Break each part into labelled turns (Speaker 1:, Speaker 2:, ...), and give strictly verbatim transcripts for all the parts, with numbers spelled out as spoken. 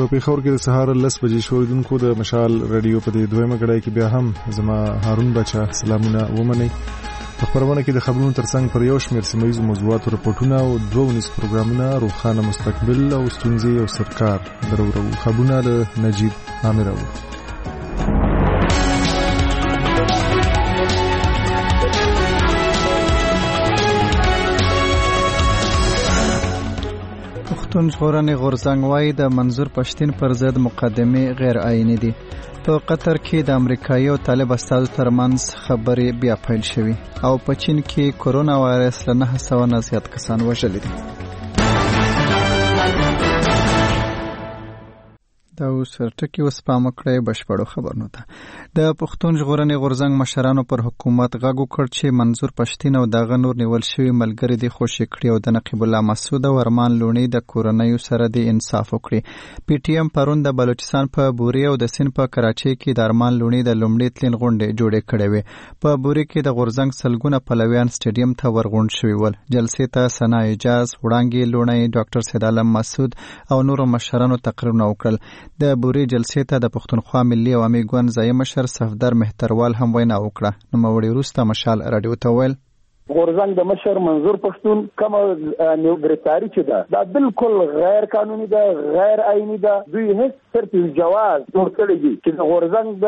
Speaker 1: پیښور کې د سهار لس بجې شوریدونکو د مشال رادیو په دې دویمه غړای کې بیا هم زما هارون بچا سلامونه ومني. په خبرونه کې د خبرونو ترڅنګ پر یو شمېر سیمه ییزو موضوعاتو رپورټونه او دوه ونیس پروګرامونه روښانه مستقبل او ستونزې او سرکار درورو. خبرونه له نجیب عامر او
Speaker 2: پښتون ژغورنې غورځنګ وايي د منظور پښتين پر ضد مقدمې غیر عیني دي. په قطر کې د امریکایي او طالب استازو ترمنځ خبرې بیا پیل شوې او په چین کې کورونا وایرس له نهه سوه نه زیات کسان وژلي دي. دا اوس ټکی اوس پام کړئ بشپړو خبرونو ته. د پښتون ژغورنې غورځنګ مشرانو پر حکومت غږ وکړ چې منظور پښتين او دغه نور نیول شوي ملګري دي خوشي کړي او د نقیب الله مسعود او ارمان لونی د کورنیو سره د انصاف وکړي. پی ټی ایم پرون د بلوچستان په بوري او د سین په کراچۍ کې د ارمان لونی د لومړي تلین غونډې جوړې کړې وې. په بوري کې د غورځنګ سلګونه پلویان سټیډیم ته ورغونډ شوي ول. جلسې ته ثنا اجاز، وړانګې لونی، ډاکټر سید عالم مسعود او نورو مشرانو تقریرونه وکړل. د بوري جلسې ته د پښتونخوا ملي عوامي ګوند ځایي مشر صفدر مهتروال هم وینا وکړه. نو موري وروسته مشال رادیو ته ویل
Speaker 3: غورځنګ د مشر منظور پښتون کوم نیو ګرفتاری چې ده دا بالکل غیر قانوني ده، غیر عیني ده. دوی هیڅ صرف جواز جوړ کړی دي چې د غورځنګ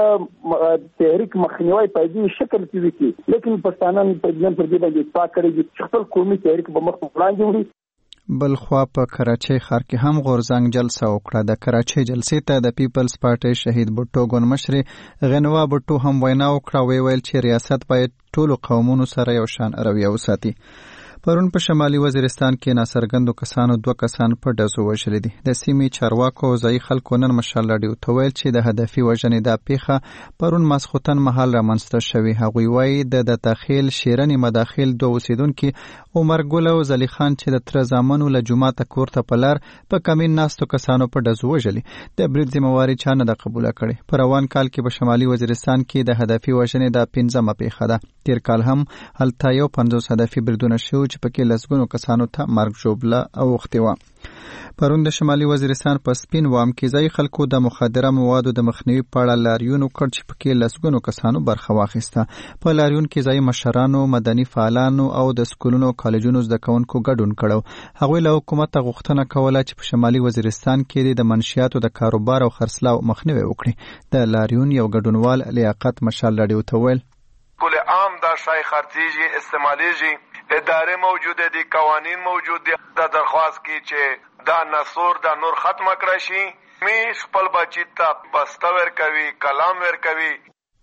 Speaker 3: د تحریک مخنیوي په دې شکل کې وکړي، لیکن پښتانان په دې پر دې باندې اتفاق کړی چې خپل قومي تحریک په مخ وړاندې وړي.
Speaker 2: بل خوا په کراچۍ ښار کې هم غورځنګ جلسه وکړه. د کراچۍ جلسې ته د پیپلز پارټي شهید بوټو ګون مشر غنوا بوټو هم وینا وکړه. وی ویل چې ریاست باید ټولو قومونو سره یو شان رویه وساتي. پرون په شمالي وزیرستان کې ناڅرګندو کسانو دوه کسان په ډزو وژلي دي. د سیمې چارواکو او ځایي خلکو نن مشال راډیو ته ویل چې د هدفي وژنې دا پیښه پرون ماسخوتن مهال رامنځته شوې. هغوی وایي د د داخل شیرنې مداخل دوه اوسیدونکي عمر ګل او زلی خان چې د تر زامنو له جوماته کور ته په لار په کمین ناستو کسانو په ډزو وژلي. د برید ذمہواري چا نه ده قبوله کړې. په روان کال کې په شمالي وزیرستان کې د هدفي وژنې دا پنځمه پیښه ده. تیر کال هم هلته یو پنځوس هدفي بریدونه شوي چې پکې لسګونو کسانو ته مرګ ژوبله اوښتې وه. پرون د شمالي وزیرستان په سپین وام کې ځایي خلکو د مخدره موادو د مخنیوي په اړه لاریون وکړ چې پکې لسګونو کسانو برخه واخیسته. په لاریون کې ځایي مشرانو، مدني فعالانو او د سکولونو او کالجونو زده کوونکو ګډون کړو. هغوی له حکومته غوښتنه کوله چې په شمالي وزیرستان کې د منشیاتو د کاروبار او خرڅلاو مخنیوي وکړي. د لاریون یو ګډونوال لیاقت مشال راډیو ته ویل
Speaker 4: کل عام دا شای خرڅیږي، استعمالیږي، ادارې موجوده دي، قوانین موجود دي. دا درخواست کی چې دا نصور دا نور ختم کړی شي. می خپل بچی ته بسته ورکوي، کلام ورکوي.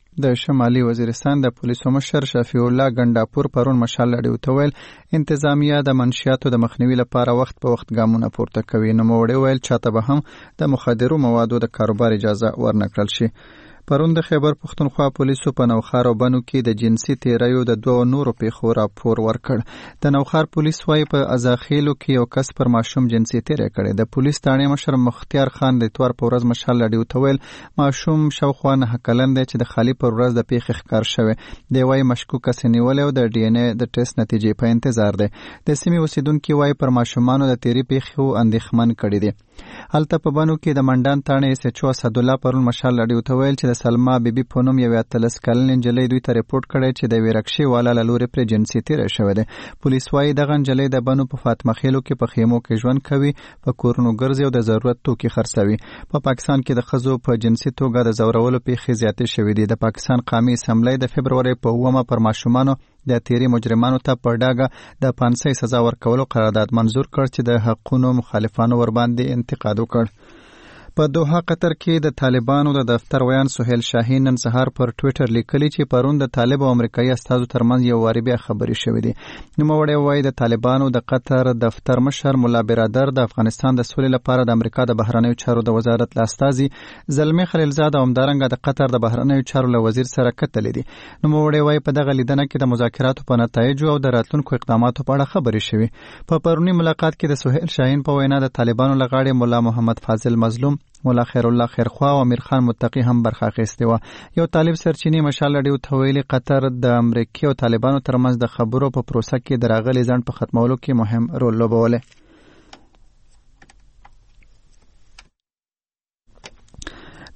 Speaker 2: د شمالي وزیرستان د پولیسو مشر شفیع الله ګنداپور پرون مشال راډیو ته ویل انتظامیه د منشیاتو د مخنیوي لپاره وخت په وخت ګامونه پورته کوي. نو موړي ویل چاته به هم د مخدرو موادو د کاروبار اجازه ورنکړل شي. پرون د خیبر پښتونخوا پولیسو په نوخار او بنو کې د جنسي تیریو د دوه نورو پیښو راپور ورکړ. د نوخار پولیس وايي په ازاخیلو کې یو کس پر ماشوم جنسي تیری کړی. د پولیس تاڼې مشر مختیار خان د اتوار په ورځ مشال راډیو ته ویل ماشوم شاوخوا نهه کلن دی چې د خالي پر ورځ د پیښې ښکار شوی دی. وايي مشکوک کس نیولې او د ډي ان اې د ټیسټ نتیجې په انتظار دی. د سیمې اوسیدونکي وايي پر ماشومانو د تیری پیښو اندېښمن کړي دي. هلته په بنو کې د منډان تاڼې اس ایچ او اسدالله پرون مشال راډیو ته ویل چې د سلما بیبي په نوم یو اتلس کلنې نجلۍ دوی ته ریپورټ کړی چې د ویرکشي والا له لورې پرې جنسي تیری شوی دی. پولیس وايي دغه نجلۍ د بنو په فاطمه خیلو کې په خیمو کې ژوند کوي، په کورونو ګرځي او د ضرورت توکي خرڅوي. په پاکستان کې د ښځو په جنسي توګه د ځورولو پیښې زیاتې شوې دي. د پاکستان قومي اسمبلی د فبرورۍ په اوومه پر ماشومانو د تیری مجرمانو ته په ډاګه د پانسۍ سزا ورکولو قرارداد منظور کړ چې د حقونو مخالفانو ورباندې انتقاد وکړ. په دوحه قطر کې د طالبانو د دفتر ویان سهیل شاهین نن سهار پر ټویټر لیکلي چې پرون د طالب او امریکایي استازو ترمنځ یو واري بیا خبرې شوې دي. نوموړی وایي د طالبانو د قطر دفتر مشر مولا برادر د افغانستان د سولې لپاره د امریکا د بهرنیو چارو د وزارت له استازي زلمي خلیلزاد او همدارنګه د قطر د بهرنیو چارو له وزیر سره کتلې دي. نوموړی وایي په دغه لیدنه کې د مذاکراتو په نتایجو او د راتلونکو اقداماتو په اړه خبرې شوې. په پرونی ملاقات کې د سهیل شاهین په وینا د طالبانو له غاړې مولا محمد فاضل مظلوم، مولا خیر الله خیرخوا او امیر خان متقی هم برخه اخیستې وه. یو طالب سرچینې مشال راډیو ته ویلي قطر د امریکې او طالبانو ترمنځ د خبرو په پروسه کې د راغلي ځنډ په ختمولو کې مهم رول لوبولی.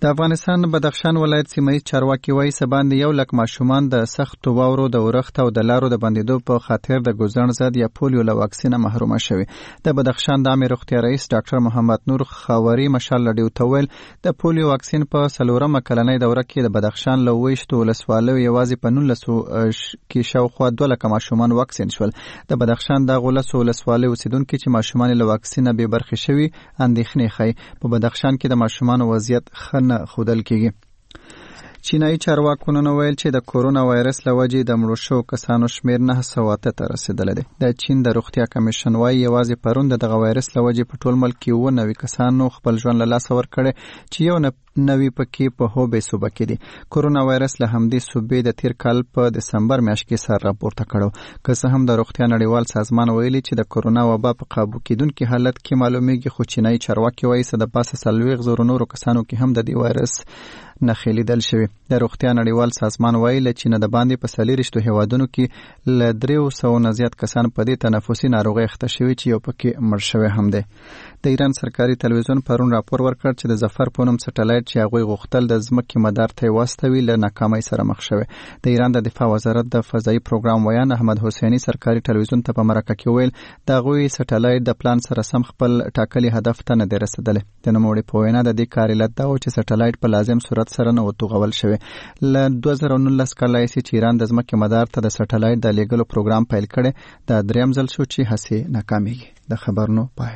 Speaker 2: د افغانستان بدخشان ولایت سیمه‌ییز چارواکي وایي سباندې یو لک ماشومان د سختو واورو د ورښت او د لارو د بندېدو په خاطر د ګوزڼ ضد یا پولیو له واکسینه محرومه شوي. د بدخشان د عامې روغتیا رئیس ډاکټر محمد نور خاوري مشال لډیو ته ویل د پولیو واکسین په څلورمه کلنۍ دوره کې د بدخشان له اوویشتو ولسوالیو یوازې په نولسو کې شاوخوا دوه لکه ماشومان واکسین شول. د بدخشان دغو لسو ولسوالیو اوسېدونکي چې ماشومان له واکسینه بې برخې شوي اندېښنې ښیي. په بدخشان کې د ماشومانو وضعیت ښه نه ښودل کېږي. چینایي چارواکو نن ویل چې د کورونا وایرس له وجې د مړو شوو کسانو شمېر نهه سوه اته ته رسېدلی دی. د چین د روغتیا کمیشن وایي یوازې پرون د دغه وایرس له وجې په ټول ملک کې اووه نوي کسانو خپل ژوند له لاسه ورکړی چې یو نوي پکې په هوبې صوبه کې دي. کورونا وایرس له همدې صوبې د تیر کال په دسمبر میاشت کې سر راپورته کړو. که څه هم د روغتیا نړیوال سازمان ویلي چې د کورونا وبا په قابو کېدونکي حالت کې معلومیږي، خو چینایي چارواکي وایي څه د پاسه څلوېښت زرو نورو کسانو کې هم د دې وایرس نښې لیدل شوي. د روغتیا نړیوال سازمان وایي له چینه د باندې په څلېرویشتو هیوادونو کې له دریو سوو نه زیات کسان په دې تنفسي ناروغۍ اخته شوي چې یو پکې مړ شوی هم دی. د ایران سرکاري تلویزیون پرون راپور ورکړ چې د ظفر په نوم سټلایټ چې هغوی غوښتل د ځمکې مدار ته یې واستوي له ناکامۍ سره مخ شوی. د ایران د دفاع وزارت د فضایي پروګرام ویان احمد حسیني سرکاري تلویزیون ته په مرکه کې ویل د هغوی سټلایټ د پلان سره سم خپل ټاکلي هدف ته نه دی رسېدلی. د نوموړي په وینا د دې کار علت دا و چې سټلایټ په لازم صورت سره نه و توغول شوی. له دوه زره نولس کال راهیسې چې ایران د ځمکې مدار ته د سټلایټ د لیږلو پروګرام پیل کړی، دا دریم ځل شو چې هڅې ناکامېږي. د خبرونو پای.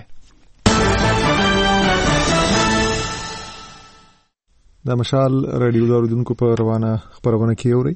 Speaker 1: د مشال رادیو داودونکو په روانه خبرونه کې اوري.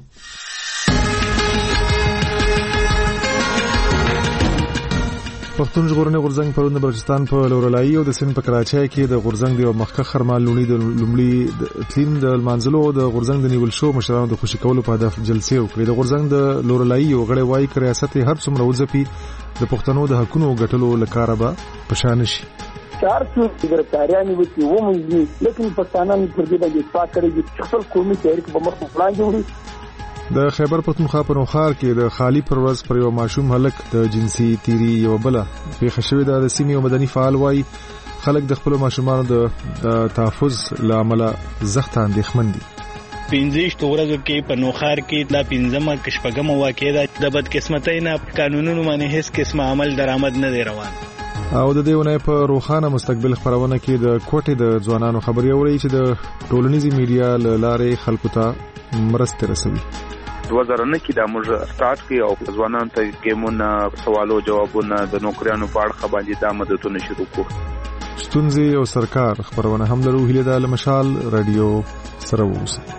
Speaker 1: پښتون ژغورنې غورځنګ پرون د بلوچستان په لورلایي او د سند په کراچۍ کې د غورځنګ د مخکښ خرمال لونی د لومړي تلین د منځلو د غورځنګ د نیول شو مشرانو د خوشی کولو په هدف جلسې وکړې. د غورځنګ د لورلایي او غړي وایي چې ریاست هر څومره وځپي د پښتنو د حقونو غټلو لپاره به پشان شي.
Speaker 3: چار څو ګرفتاریان وکړي و مونږ لیکن پښتانان پر دې باندې اتفاق کړی چې خپل قومي تحریک په مخ پلان جوړي.
Speaker 1: د خیبر پختونخوا په نوخار کې د خالی پرواز پر یو ماشوم هلک د جنسي تیری یو بل پیښه شوې ده. د سیمې او مدني فعال وایي خلک د خپل ماشومانو د تحفظ لامل زخت اندېښمن دي.
Speaker 5: پنځه ورځو کې په نوخار کې د پنځمه کشپګم واقع ده. د بدقسمتۍ نه قانونونو باندې هیڅ قسم عمل درآمد نه دی روان.
Speaker 1: او د دې ونې په روخانه مستقبل خبرونه کې د کوټې د ځوانانو خبري اوري چې د ټولنیزي میډیا لارې خلکو ته مرسته رسوي.
Speaker 6: دوه زره نه کې د موږ سٹارټ کړی او ځوانانو ته ګیمونه سوالو جوابونه د نوکریانو په اړه باندې د مددونه شروع کړو.
Speaker 1: ستونزې او سرکار خبرونه هم لرو. هیله د مشال رادیو سره ووسئ.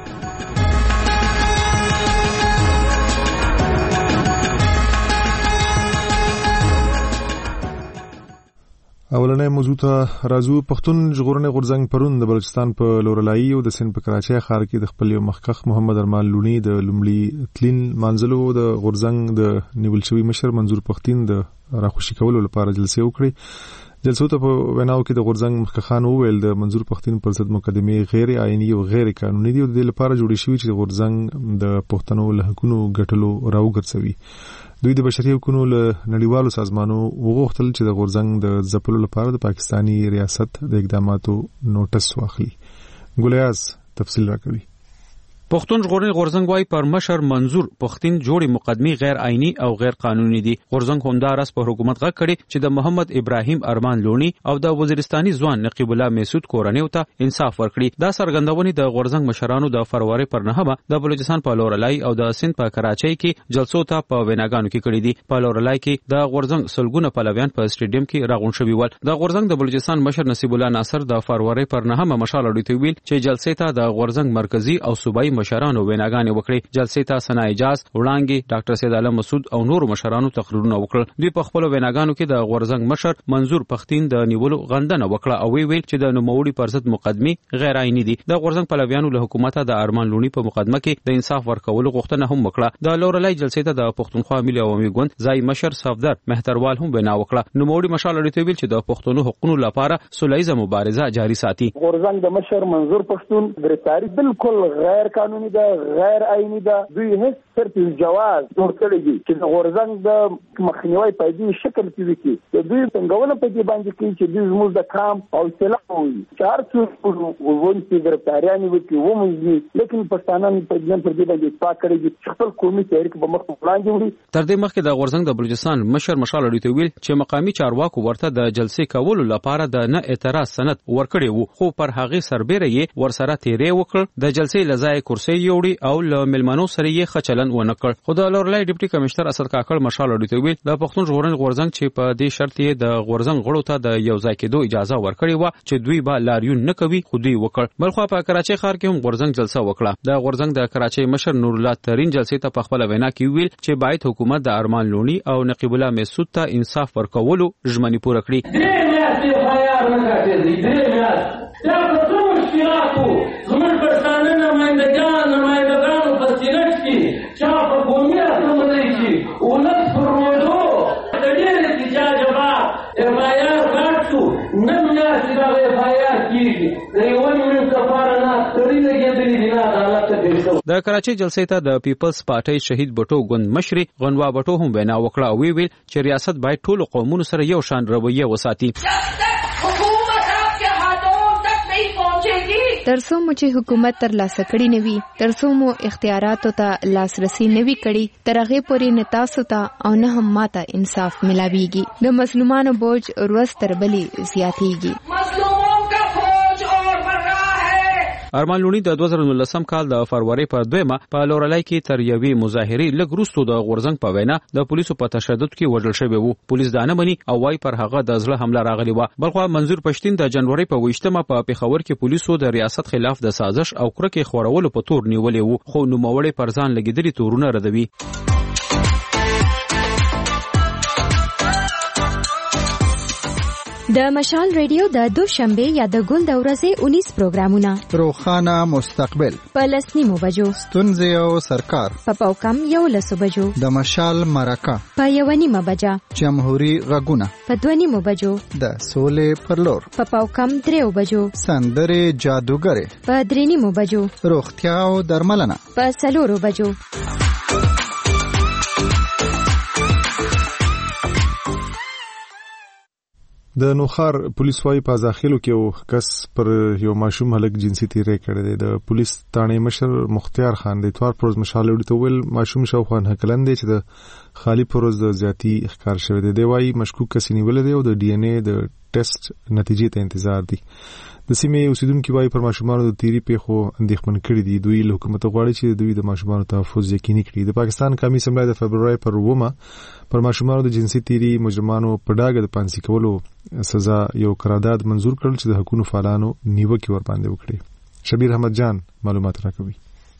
Speaker 1: اولنې موضوع ته راځو. پښتون ژغورنې غورځنګ پرون د بلوچستان په لورلایي او د سند په کراچۍ ښار کې د خپل یو مخکښ محمد ارمان لونی د لومړي تلین منځلو د غورځنګ د نیول شوي مشر منظور پښتین د راخوشي کولو لپاره جلسې وکړې. جلسو ته په ویناو کې د غورځنګ مخکښان وویل د منظور پښتین پر ضد مقدمې غیر آئینی او غیر قانوني دي او د لپاره جوړې شوې چې غورځنګ د پښتنو له حقونو ګټلو راوګرځوي. دوی د بشري حقوقو له نړیوالو سازمانونو وغوښتل چې د غورځنګ د ځپلو لپاره د پاکستانی ریاست د اقداماتو نوټس واخلي. ګولیاز تفصیل راکوي.
Speaker 7: پښتون ژغورنې غورځنګ وايي پر مشر منظور پښتین جوړې مقدمې غیر آئینی او غیر قانوني دي. غورځنګ همدارس په حکومت غږ کړي چې د محمد ابراهیم ارمان لونی او د وزیرستاني ځوان نقیب الله میسود کورنیو ته انصاف ورکړي. دا څرګندونې د غورځنګ مشرانو د فروری پر نهمه د بلوچستان په لورلای او د سند په کراچۍ کې جلسو ته په ویناګانو کې کړي دي. په لورلای کې د غورځنګ سلګونه پلویان په سټیډیم کې راغون شوي ول. د غورځنګ د بلوچستان مشر نصیب الله ناصر د فروری پر نهمه مشال اړیته ویل چې جلسې ته د غورځنګ مرکزی او صوبایي مشرانو ویناګانې وکړي. جلسې ته ثنا اجاز وړاندې ډاکټر سید عالم مسعود او نور مشرانو تقریرونه وکړل. دوی په خپل ویناګانو کې د غورځنګ مشر منظور پښتین د نیولو غندنه وکړه او وی ویل چې د نوموړي پر ضد مقدمې غیر آئینی دي. د غورځنګ پلویانو له حکومت د ارمان لونی په مقدمه کې د انصاف ورکولو غوښتنه هم وکړه. د لورلای جلسې ته د پښتونخوا ملي عوامي ګوند ځای مشر صفدر مهتروال هم وینا وکړه. نوموړي مشال اړیته ویل چې د پښتنو حقوقو لپاره سولهییزه مبارزه جاري ساتي.
Speaker 3: غورځنګ د مشر منظور پښتون ګرفتاری بالکل غیر قانوني قانوني ده غیر آئینی ده. دوی هیڅ صرف جواز جوړ کړی دی چې د غورځنګ د مخنیوي په دې شکل کې وکړي. دوی څنګهونه په دې باندې کوي چې دوی زموږ د کام او اصلاح وي چې هر څوک ونسي ګرفتاریانې وکړي وموږي، لیکن پښتانه په دې پر دې باندې اتفاق کړی چې خپل قومي تحریک په مخ وړاندې وړي.
Speaker 7: تر دې مخکې د غورځنګ د بلوچستان مشر مشال اډیته ویل چې مقامی چارواکو ورته د جلسې کولو لپاره د نه اعتراض سند ورکړی وو، خو پر هغه سربېره یې ورسره تیرې وکړ، د جلسې لزای کرسي یوړي او له ملمنو سره یې خچلن ونه کړ. خو د لورلای ډیپټي کمشنر اسد کاکړ مشال اډیته ویل د پښتون ژغورنې غورځنګ چې په دې شرط یې د غورځنګ غړو ته د یو ځای کېدو اجازه ورکړې و چې دوی به لاریون نه کوي، خو دوی وکړ. بلخو په کراچۍ ښار کې هم غورځنګ جلسه وکړه. د غورځنګ د کراچۍ مشر نور الله ترین جلسې ته په خپل وینا کې ویل چې باید حکومت د ارمان لونی او نقیب الله مسعود ته انصاف ورکولو ژمنې پوره کړي. د کراچۍ جلسې ته د پیپلز پارټي شهید بټو ګوند مشر غنوا بټو هم وینا وکړه او ویل چې ریاست باید ټول قومونو سره یو شان رویه وساتي.
Speaker 8: ترڅو مو چې حکومت تر لاسه کړی نوي، ترڅو مو اختیاراتو ته لاسرسي نوي کړی، تر هغه پورې نه تاسو ته او نه هم ماته انصاف ملاويږي. د مظلومانو بوج ورځ تر بلې زیاتېږي.
Speaker 7: ارمان لونی د دوه زره نولسم کال د فروری پر دویمه په لورلای کې تر یوې مظاهرې لږ وروسته د غورځنګ په وینا د پولیسو په تشدد کې وژل شوی وو. پولیس دا نه مني او وايي پر هغه د ځله حمله راغلی و. بلخو منظور پښتين د جنوري په ویشتمه په پیښور کې پولیسو د ریاست خلاف د سازش او کرکې خورولو په تور نیولې وو، خو نوموړی پر ځان لګیدلي تورونه ردوي.
Speaker 9: د مشال ریډیو د دوشنبه یا د ګل د ورځې اونیس پروګرامونه:
Speaker 2: روخانه مستقبل
Speaker 9: په لسنیمو بجو،
Speaker 2: ستونزې او سرکار
Speaker 9: په پاوکم یو لسو بجو،
Speaker 2: د مشال مرکه
Speaker 9: په یو نیمه بجه،
Speaker 2: جمهوری غږونه
Speaker 9: په دوه نیمو بجو،
Speaker 2: د سولې پر لور
Speaker 9: په پاوکم دریو بجو،
Speaker 2: سندرې جادوګرې
Speaker 9: په درې نیمو بجو،
Speaker 2: روغتیا او درملنه
Speaker 9: په څلورو بجو.
Speaker 1: د نوخار پولیس وايي په ځاخلو کې یو کس پر یو ماشوم هلک جنسي تیری کړی دی. د پولیس تانې مشر مختیار خان د اتوار پروز مشال وړي ویل ماشوم شاوخوا هکلند دی چې د خالی پروز د زیاتی ښکار شوی دی. دی وايي مشکوک کس نیول دی او د ډي ان اے د ټیسټ نتیجې ته انتظار دی. د سیمې اوسیدونکو وايي پر ماشومانو د تیری پیښو اندېښمن کړي دي. دوی له حکومت غواړي چې دوی د ماشومانو تحفظ یقیني کړي. د پاکستان قومي اسمبلی د فبرवरी پر ومه پر ماشومانو د جنسي تیری مجرمانو په ډاګه د پانسي کولو سزا یو قرارداد منزور کړل چې د حکومت فعالانو نیوکه ور باندې وکړي. شبیر احمد جان معلومات راکوي.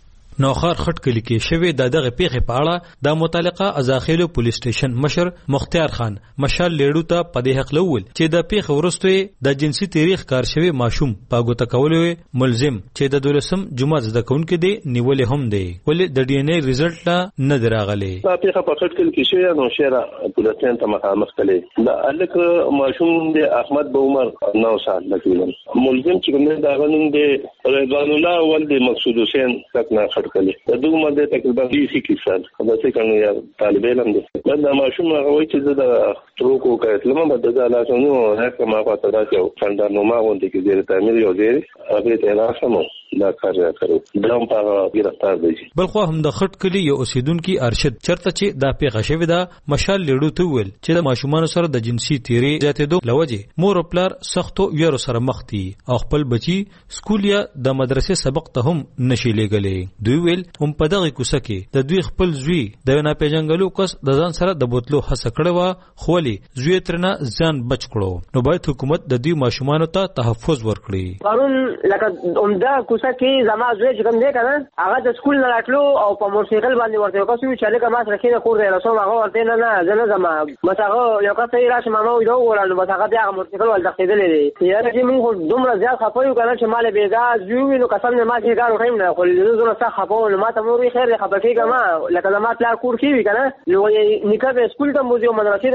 Speaker 10: نوخار خټ کلی کې شوی د دغه پیښې په اړه د متعلقه ازاخیلو پولیس سټیشن مشر مختیار خان مشال لیړو ته په دې حق لول چې د پیښې وروسته د جنسي تاریخ کار شوی ماشوم په ګوته کولو ملزم چې د دولسم جمعه زده کوونکې دی نیولې هم دی، ولې د ډي ان اے ریزلټ لا نه دراغلي.
Speaker 11: دا پیښه په خټ کلی کې شوی نو شهره پولیسین ته مخامخ کړي. د الک ماشوم دی احمد به عمر نو سال لګیدل. ملزم چې کوم دا غنوم دی رضوان الله ولد مقصود حسین تک کلی د دوه مده تقریبا بیس کیسان دا څه کنه یا طالب علم دي. دا ماشوم هغه وایي چې دا تروکو کړه لمه د دا لاسونو هغه ما پاتې راځو څنګه نو ما غونډه کې زیره تعمیر یو زیره هغه ته راسمو دا کار کړو دام په گرفتار دي.
Speaker 10: بلخو هم د خټ کلی یو اوسیدونکو ارشد چرته چې دا پیښه شوې ده مشال لیړو ته ویل چې د ماشومان سره د جنسي تیری زیاتېدو لوجه مور او پلار سختو ویرو سره مخ دي او خپل بچي سکول یا د مدرسې سبق ته هم نشي لګلې. دوی ویل هم په دغه کوڅه کې د دوی خپل زوی د نه پیژنګلو کس د ځان سره د بوتلو هڅه کړې و، خو ولې زوی ترنه ځان بچ کړو. نو باید حکومت د دوی ماشومان ته تحفظ ورکړي.
Speaker 12: قانون لکه عمده کوڅه کې زما زوی چې کوم دی کنه هغه د سکول نه راتلو او په موټرسایکل باندې ورته یو کس وی چې لکه ما سره کې خور دی رسوم هغه ورته نه نه زنه زما مساغه یو کس یې راشه ماما وې دا وړاندې بس هغه بیا موټرسایکل ول دخیدلې دی. یاره چې موږ دومره زیات خپایو کنه چې مال بیګا زوی نو قسم نه ما چې کار وکړم نه خو له زونه څخه خپاو ما ته مور خیر خپکه کما لکه ما پلار کور کې وی کنه نو یې نکاح سکول ته موزي او مدرسې ته موزي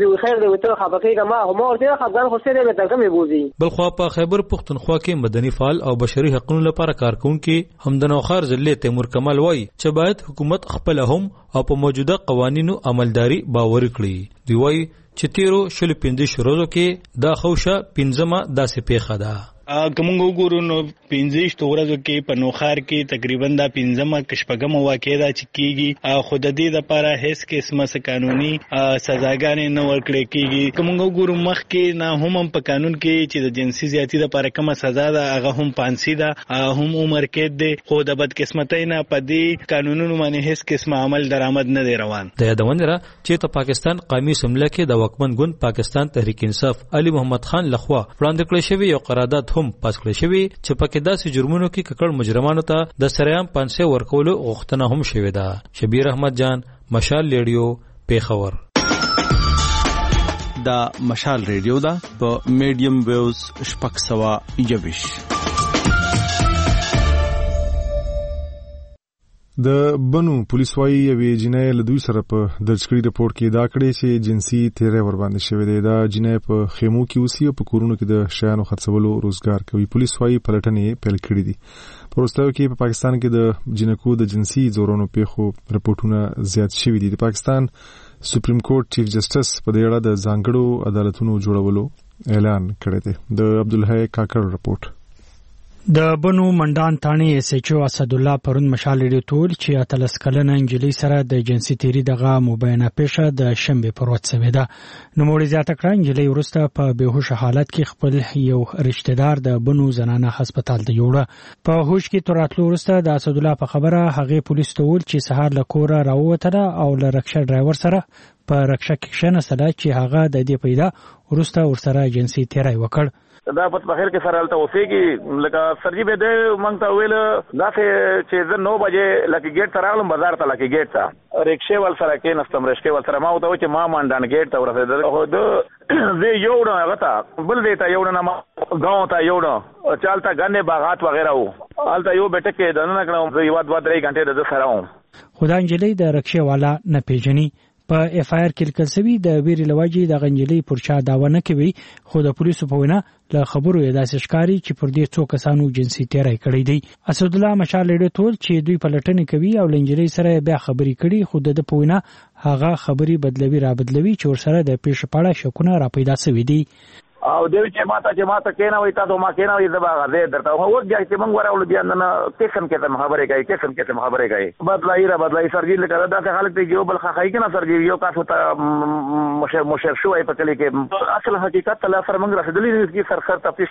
Speaker 12: وی خیر دی ته خپکیږه ما هم ورته خپګان خو سره به ترکه مې بوزي.
Speaker 10: بل خو په خیبر پختونخوا کې مدني فعال او بشري حقوقو لپاره کارکونکي همدنوخار ضلع تیمور کمال وایي چې باید حکومت خپل هم او په موجوده قوانینو عملداري باور کړي. دی وایي چې تیرو شل پنځه ورځو کې دا خوشه پنځمه داسې پیښه ده.
Speaker 5: کومنګ وګورو نو پنځه ورځو کې په نوخار کې تقریبا دا پنځمه کشپګم واقع ده چې کیږي خود دې د لپاره هیڅ قسمه قانوني سزاګانې نه ورکړې کیږي. کومنګ وګورو مخ کې نه هم په قانون کې چې د جنسي زیاتی لپاره کومه سزا ده هغه هم پانسي ده هم عمر قید ده. خو د بدقسمتۍ نه په دې قانونونو باندې هیڅ قسمه عمل درآمد نه دی روان.
Speaker 10: د یادونه را چې ته پاکستان قومي سمله کې د وکمن ګوند پاکستان تحریک انصاف علي محمد خان لخوا وړاندې کړی شوی یو قرارداد هم پاس کړی شوی چې پکې داسې جرمونو کې ککړ مجرمانو ته د سریام پانسه ورکولو غوښتنه هم شوې ده. شبیر احمد جان، مشال ریډیو، پیښور.
Speaker 13: دا مشال ریډیو ده په میډیم ویوز شپږ سوه یوویش.
Speaker 1: د بنو پولیس وايي یوې جنۍ له دوی سره په درج کړي رپورټ کې دا کړی چې جنسي تیری ور باندې شوی دی. دا جنۍ په خیمو کې اوسي او په کورونو کې د شیانو خرڅولو روزګار کوي. پولیس وايي پلټنې پیل کړې دي. په وروستیو کې په پاکستان کې د جنکو د جنسي زورونو پیښو رپورټونه زیات شوي دي. د پاکستان سپریم کورټ چیف جسټس په دې اړه د ځانګړو عدالتونو جوړولو اعلان کړی دی. د عبدالحی کاکړ رپورټ.
Speaker 14: د بنو منډان تانی اس ایچ او اسد الله پرون مشال ریډیو تول چې اتلس کلنه انجلی سره د جنسي تیری دغه مبینه پیښه د شنبه پر ورځ شوې ده. نو موري زیاته کړه انجلی ورسته په بهوش حالت کې خپل یو رشتہ دار د بنو زنانه هسپتال ته یوړه. په هوش کې تراتلو ورسته د اسد الله په خبره هغه پولیس ته ول چې سهار له کوره راووتله او له رکشا ډرایور سره په رکشا کې شنه چې هغه د دې پیدا ورسته ورسره جنسي تیری وکړ.
Speaker 3: دا په بخیر کې سره الته اوسېږي لکه سرجی به د مونږ ته ویل دا چې زه نو بجې لکه گیټ ته راغلم بازار ته لکه گیټ ته رکشې ول سره کې نستم رکشې ول سره ما وته چې ما منډان گیټ ته ورسېدل. خو د زه یو نه غته بل دی ته یو نه ما گاؤں ته یو نه چالتا غنه باغات وغیرہ وو الته یو بیٹه کې د نه کړم زه یو دوه درې غنټه د سره وم.
Speaker 14: خدای انجلی د رکشې والا نه پیژني. په اف آی آر کې لیکل شوی د ویری لواجی د غنجلی پرچا داوا نه کوي. خو د پولیسو په وینا له خبرو یې داسې ښکاري چې پر دې څو کسانو جنسي تیری کړی دی. اسد الله مشال ریډیو تول چې دوی پلټنې کوي او لنجلی سره بیا خبرې کړي. خو د په وینا هغه خبري بدلوي را بدلوي چې ورسره د پیښې په اړه شکونه را پیدا شوي دي.
Speaker 3: او دوی چې ماته چې ماته کینا وای تاسو ما کینا وای زبا غزه درته هو وګیا چې موږ وراول بیا نه قسم کې ته خبرې کوي قسم کې ته خبرې کوي بدلای را بدلای سرجی لکه دا څه حالت دی یو بل خای کنه سرجی یو تاسو ته مشر مشر شوی په کلی کې اصل حقیقت ته سره موږ رسیدلې کی سر سر تفتیش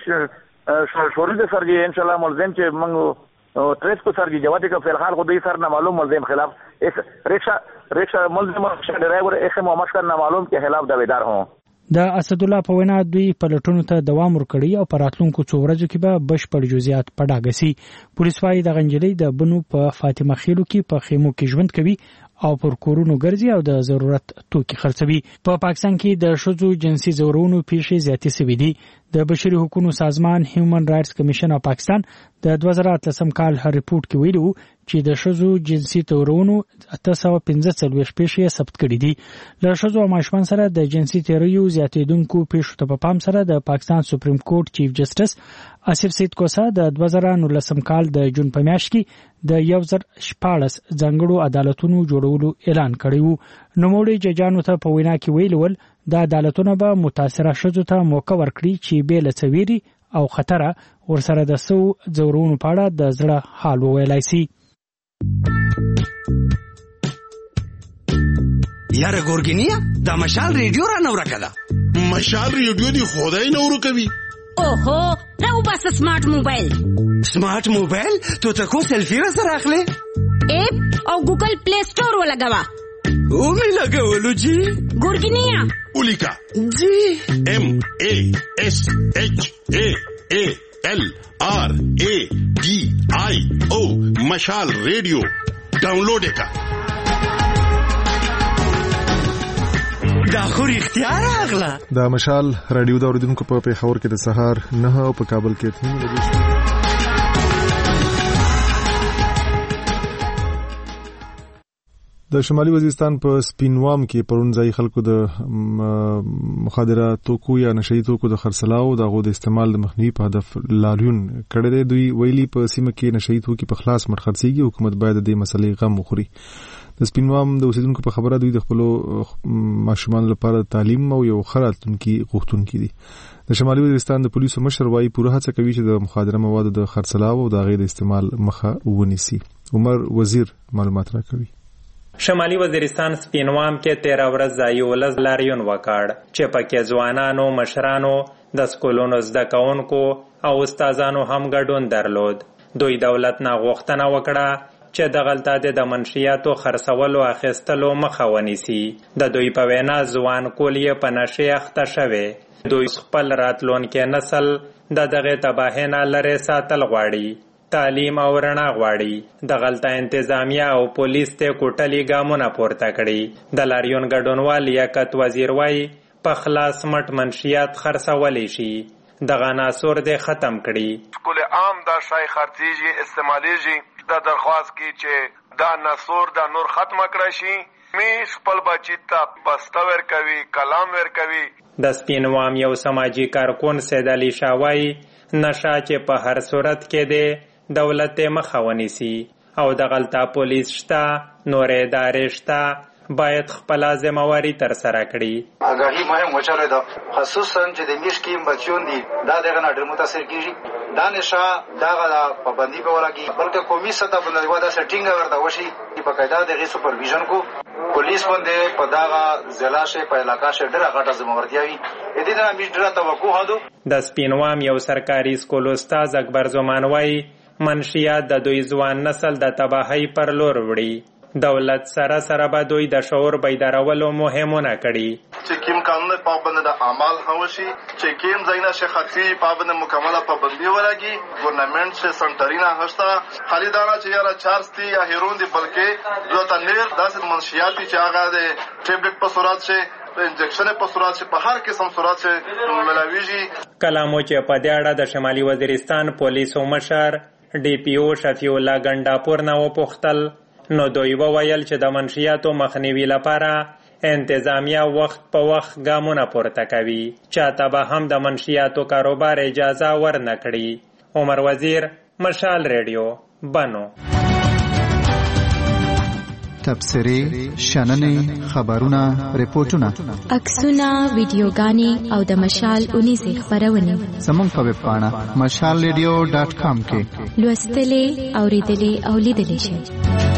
Speaker 3: شوري د سرجی ان شاء الله ملزم چې موږ ټریس کو سرجی جواب کې په حال خو دوی سر نه معلوم ملزم خلاف اس رکشا رکشا ملزم ډرایور ایسه محمد خان نه معلوم کې خلاف داویدار هو.
Speaker 14: د اسد الله په وینا دوی پلټونو ته دوام ورکړي او پراتلونکو څو ورځو کې به بشپړ جزئیات په ډاګه سي. پولیس وايي د غنجلي د بنو په فاطمه خیلو کې په خیمو کې ژوند کوي او پر کورونو ګرځي او د ضرورت توکي خرڅوي. په پاکستان کې د شذو جنسي زورونو پیښې زیاتې شوې دي. د بشري حقوقو سازمان هیومن رائټس کمیشن اف پاکستان د دوه زره اتلسم کال هر ریپورت کې ویلو چې د شذو جنسي تورونو اته سوه پنځه څلوېښت پیښې ثبت کړي دي. له شذو او ماشومان سره د جنسي تیریو زیاتېدونکو پیښو ته په پام سره د پاکستان سپریم کورټ چیف جسټس آصف سید کوسا د دوه زره نولسم کال د جون په میاشت کې د یو زر شپاړس ځانګړو عدالتونو جوړولو اعلان کړی وو. نوموړي ججانو ته په وینا کې ویل ول دا عدالتونه به متاثره شذو ته موقع ورکړي چې بې له څویري او خطره ورسره د سو ځورونو په اړه د زړه حال وویلای شي.
Speaker 15: یاره ګورګینیا دا مشال ریډیو را نو راکړه.
Speaker 16: مشال ریډیو دی خدای نو ورو کوي.
Speaker 17: اوهو راو بس سمارټ موبایل.
Speaker 15: سمارټ موبایل ته ته کو سلفي را سره اخلي
Speaker 17: اپ او ګوګل پلی سٹور ولګوا.
Speaker 15: او می لګولو جی
Speaker 17: ګورګینیا
Speaker 16: اولیکا
Speaker 15: جی
Speaker 16: ام ا اس اچ ا ا ال آر ا ډي آی او مشال ریډیو ډاونلوډ وکړه.
Speaker 15: دا خو اختیار اغلا
Speaker 1: دا مشال رادیو دا اوریدونکو په پیښور کې د سهار نه او په کابل کې اته بجې. د شمالي وزیرستان په سپینوام کې پرون ځای خلکو د مخدره توکو یا نشئی توکو د خرڅلاو د غو د استعمال د مخنیوي په هدف لاریون کړی دی. دوی ویلي په سیمه کې نشئی توکي په خلاص مټ خرڅيږي، حکومت باید د دې مسلې غم وخوري. د سپینوام د اوسیدونکو په خبره دوی د خپل ماشومان لپاره تعلیم او یو خراتونکي غوښتونکي دي. د شمالي وزیرستان د پولیسو مشر وايي پوره هڅه کوي چې د مخدره موادو د خرڅلاو او د غیر استعمال مخه ونیسي. عمر وزیر معلومات راکوي.
Speaker 18: شمالي وزیرستان سپینوام کې تیرا ورځ ځای ولز لاریون وکړ چې پکې ځوانانو، مشرانو، د سکولونو زده کوونکو او استادانو هم ګډون درلود. دوی دولت نه غوښتنه وکړه چې د غلطه د منشیاتو خرڅولو اخیستلو مخه ونیسي. د دوی په وینا ځوان کول یې په نشې اخته شوی. دوی خپل راتلونکي نسل د دغه تباهۍ نه لرې ساتل غواړي. تعلیم او رڼا غواړي. د غلطه انتظامیه او پولیس ته کوټلي ګامونه پورته کړي. د لاریون ګډونوال لیاقت وزیر وايي په خلاص مټ منشیات خرڅولی شي. دغه عناصر دې ختم کړي.
Speaker 4: کل عام دا شای خرڅیږي، استعمالیږي. دا درخواست کی چې دا عناصر دا نور ختم کړی شي. می خپل بچی ته بسته ورکوي، کلام ورکوي.
Speaker 18: د سپینوام یو سماجی کارکون سید علي شاوای نشه چې په هر صورت کې دی دولت مخه ونیسي او د غلطه پولیس شته، نورې ادارې شته، باید خپل ذمہواری تر سره کړي.
Speaker 19: آگاهی مهم وچره ده، خصوصا چې د میش کې بچیون دي دا دغه نه ډېر متاثر کیږي. دا نشه دغه د پابندي په ورګي بلکې قومي سطح باندې ودا سټینګ ورته وشي په قاعده د سپرویژن کو پولیس باندې په دغه ضلع شه په علاقہ شه ډېر غټه ذمہوارتیا وي. د دې نه میش ډېر توقع هدو.
Speaker 18: د سپینوام یو سرکاري سکول استاد اکبر زمان وايي منشیات د دوی ځوان نسل د تباہی پر لور وړي. دولت سره سره به دوی د شعور بیدارولو مهمونه کړي
Speaker 20: چې کوم قانون پابند د اعمال هوشي، چې کوم ځاینا شخصي پابند مکمله پابندي ولګي. ګورنمنت سے سنټرینا هستا خالي دانا چې یاره چارستي یا هیرون دي بلکې دوه تنیر داسې منشیات چې هغه د ټیبلټ په صورت سے انجکشن په صورت سے په هر قسم صورت سے ملاویږي.
Speaker 18: کلامو چې په دې اړه د شمالي وزیرستان پولیسو مشر ډي پی او شفیع الله ګنډاپور نه وپوښتل، نو دوی وویل چې د منشیاتو مخنیوي لپاره انتظامیه وخت په وخت ګامونه پورته کوي. چاته به هم د منشیاتو کاروبار اجازه ورنه کړي. عمر وزیر، مشال ریډیو، بنو.
Speaker 2: تبصرې، شننې، خبرونه، ریپورتونه،
Speaker 9: عکسونه، ویډیوګانې او د مشال اونیزې خبرونه
Speaker 2: زموږ په ویب پاڼه مشال ریډیو ډاټ کام کې
Speaker 9: لوستلې، اوریدلې او لیدلې شئ.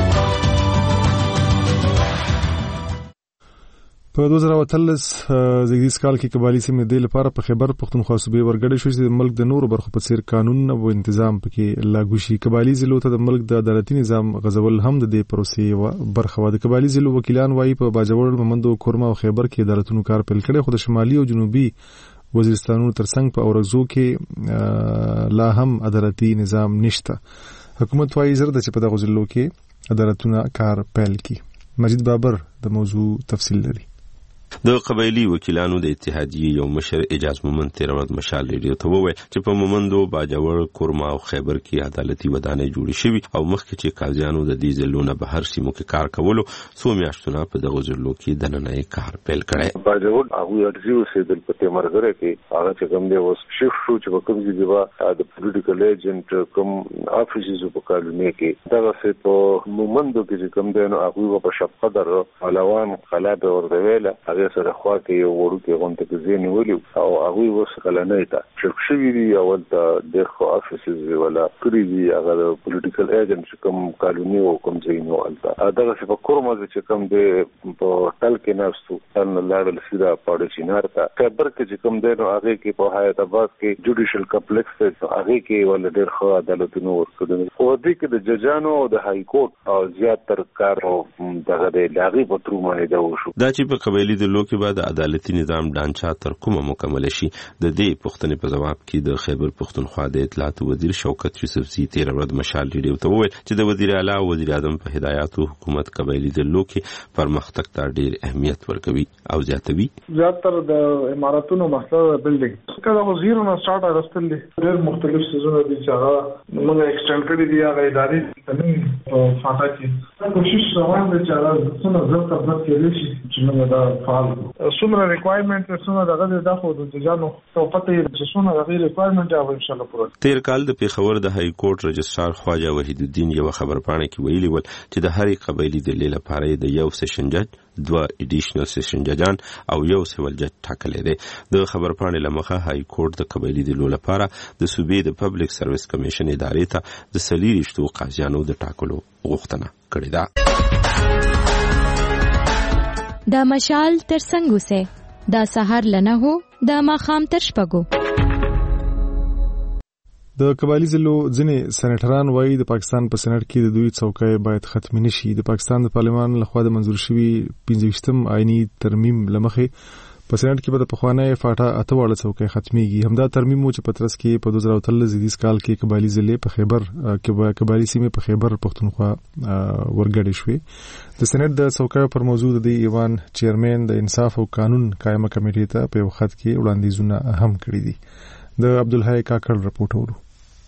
Speaker 1: په دوه زره اتلس زیږدیز کال کې قبایلی سیمې د لپاره په خیبر پختونخوا صوبې ورګړې شوې چې د ملک د نورو برخو په څیر قانون او تنظیم پکې لاګو شي. قبایلی ضلعو ته د ملک د عدالتي نظام غځول هم د دې پروسې یوه برخه وه. د قبایلی ضلعو وکیلان وايي په باجوړ، ممندو، کورما او خیبر کې عدالتونو کار پیل کړی، خو د شمالي او جنوبي وزیرستانونو ترڅنګ په اورګزو کې لا هم عدالتي نظام نشته. حکومت وايي زر د چې په دغه ضلعو کې عدالتونه کار پیل کړي. مجید بابر د موضوع تفصیل لري.
Speaker 21: د قبایلی وکیلانو د اتحادیې یو مشر اجاز مومند تیر ورځ مشال ریډیو ته وویل چې په مومندو، باجوړ، کورما او خیبر کې عدالتي ودانۍ جوړې شوي او مخکې چې قاضیانو د دې ضلعو نه بهر سیمو کې کار کولو څو میاشتونه په دغو ضلعو کې دننه کار پیل کړی.
Speaker 22: باجوړ هغوی ارزي اوسېدل په تیمرګره کې، هغه چې کوم دی اوس شیفټ شو چې په کوم ځای کې به د پولیټیکل ایجنټ کوم افیسز په کالونی کې دغسې په مومندو کې چې کوم دی نو هغوی په شپ قدر علوان قلا به ورته ویله هغې سره خوا کې یو وړوکې غونډه کې ځای نیولي او هغوی اوس کلنۍ ته شپ شوي دي. اول ته ډېر ښه افیسز ولا کړي دي، هغه د پولیټیکل ایجنټ چې کوم کالوني او کوم ځای نو هلته دغسې په کورما چې کوم دی په ټل کې ناست وو، ټل نه لاړل سیده پاړه چینار ته. خیبر کې چې کوم دی نو هغې کې په حیات آباد کې جوډیشل کمپلیکس دی، هغې کې ولې ډېر ښه عدالتونه ورکړي. خو دې کې د ججانو او د های کورټ او زیاتر کار دغه دی د هغې په ترو باندې دا وشو.
Speaker 21: دا چې په قبایلي ضلعو کې به د عدالتي نظام ډانچه تر کومه مکمل شي، د دې پوښتنې په ځواب کې د خیبر پښتونخوا د اطلاعات وزیر شوکت یوسفزي تیر ورځ مشال ریډیو ته وویل چې د وزیر اعلی او وزیر اعظم په هدایاتو حکومت قبایلي ضلعو کې پرمختګ ته ډېر اهمیت ورکوي او زیاتوي.
Speaker 23: زیاتره د اماراتونو مسله بلډینګ کله خو زیرو نه سٹارټ راستل دي، ډېر مختلف سيزونه دي چې هغه موږ ایکسټند کړي دي. هغه ادارې په فاټا کې کوشش روان دی چې څنګه زړه تبدیل کړي شي چې موږ دا فعال څومره ریکوایرمنٹ څنګه دغه د خو د ځانو ته پته یې چې څنګه دغه ریکوایرمنٹ او ان شاء الله پوره.
Speaker 21: تیر کال د پیښور د های کورټ رجسترار خواجه وحید الدین یو خبرپاڼه کې ویلي ول چې د هرې قبایلی د لیل لپاره د یو سیشن جج دوه ایډیشنل سیشن ججان او یو سیول جج ټاکلي دي. د خبرپاڼې لمخه های کورټ د قبایلی د لیل لپاره د صوبې د پبلک سرویس کمیشن ادارې ته د سلیریشتو قاضیانو د ټاکلو غوښتنه کړې ده.
Speaker 9: د مشال تر څنګه سه د سحر لنه هو د ماخام تر شپګو.
Speaker 1: د قبایلی ضلعو ځینې سېنیټران وایي د پاکستان په سېنات کې د دوی څوکۍ باید ختم نشي. د پاکستان د پارلمان لخوا د منظور شوی پنځه ویشتم آئینی ترمیم لمخې په سېنات کې به د پخوانی فاټا اته واړه څوکۍ ختميږي. همدا ترمیم چې په ترڅ کې په دوه زره اتلس زیږدیز کال کې قبایلی ضلع په خیبر کې قبایلی سیمه په خیبر پښتونخوا ورګړې شوې. د سېنات د څوکۍ پر موضوع د ایوان چیرمن د انصاف او قانون قائمه کمیټې ته په وخت کې وړاندیزونه هم کړی دي. د عبدالحی کاکړ رپورټ ورو.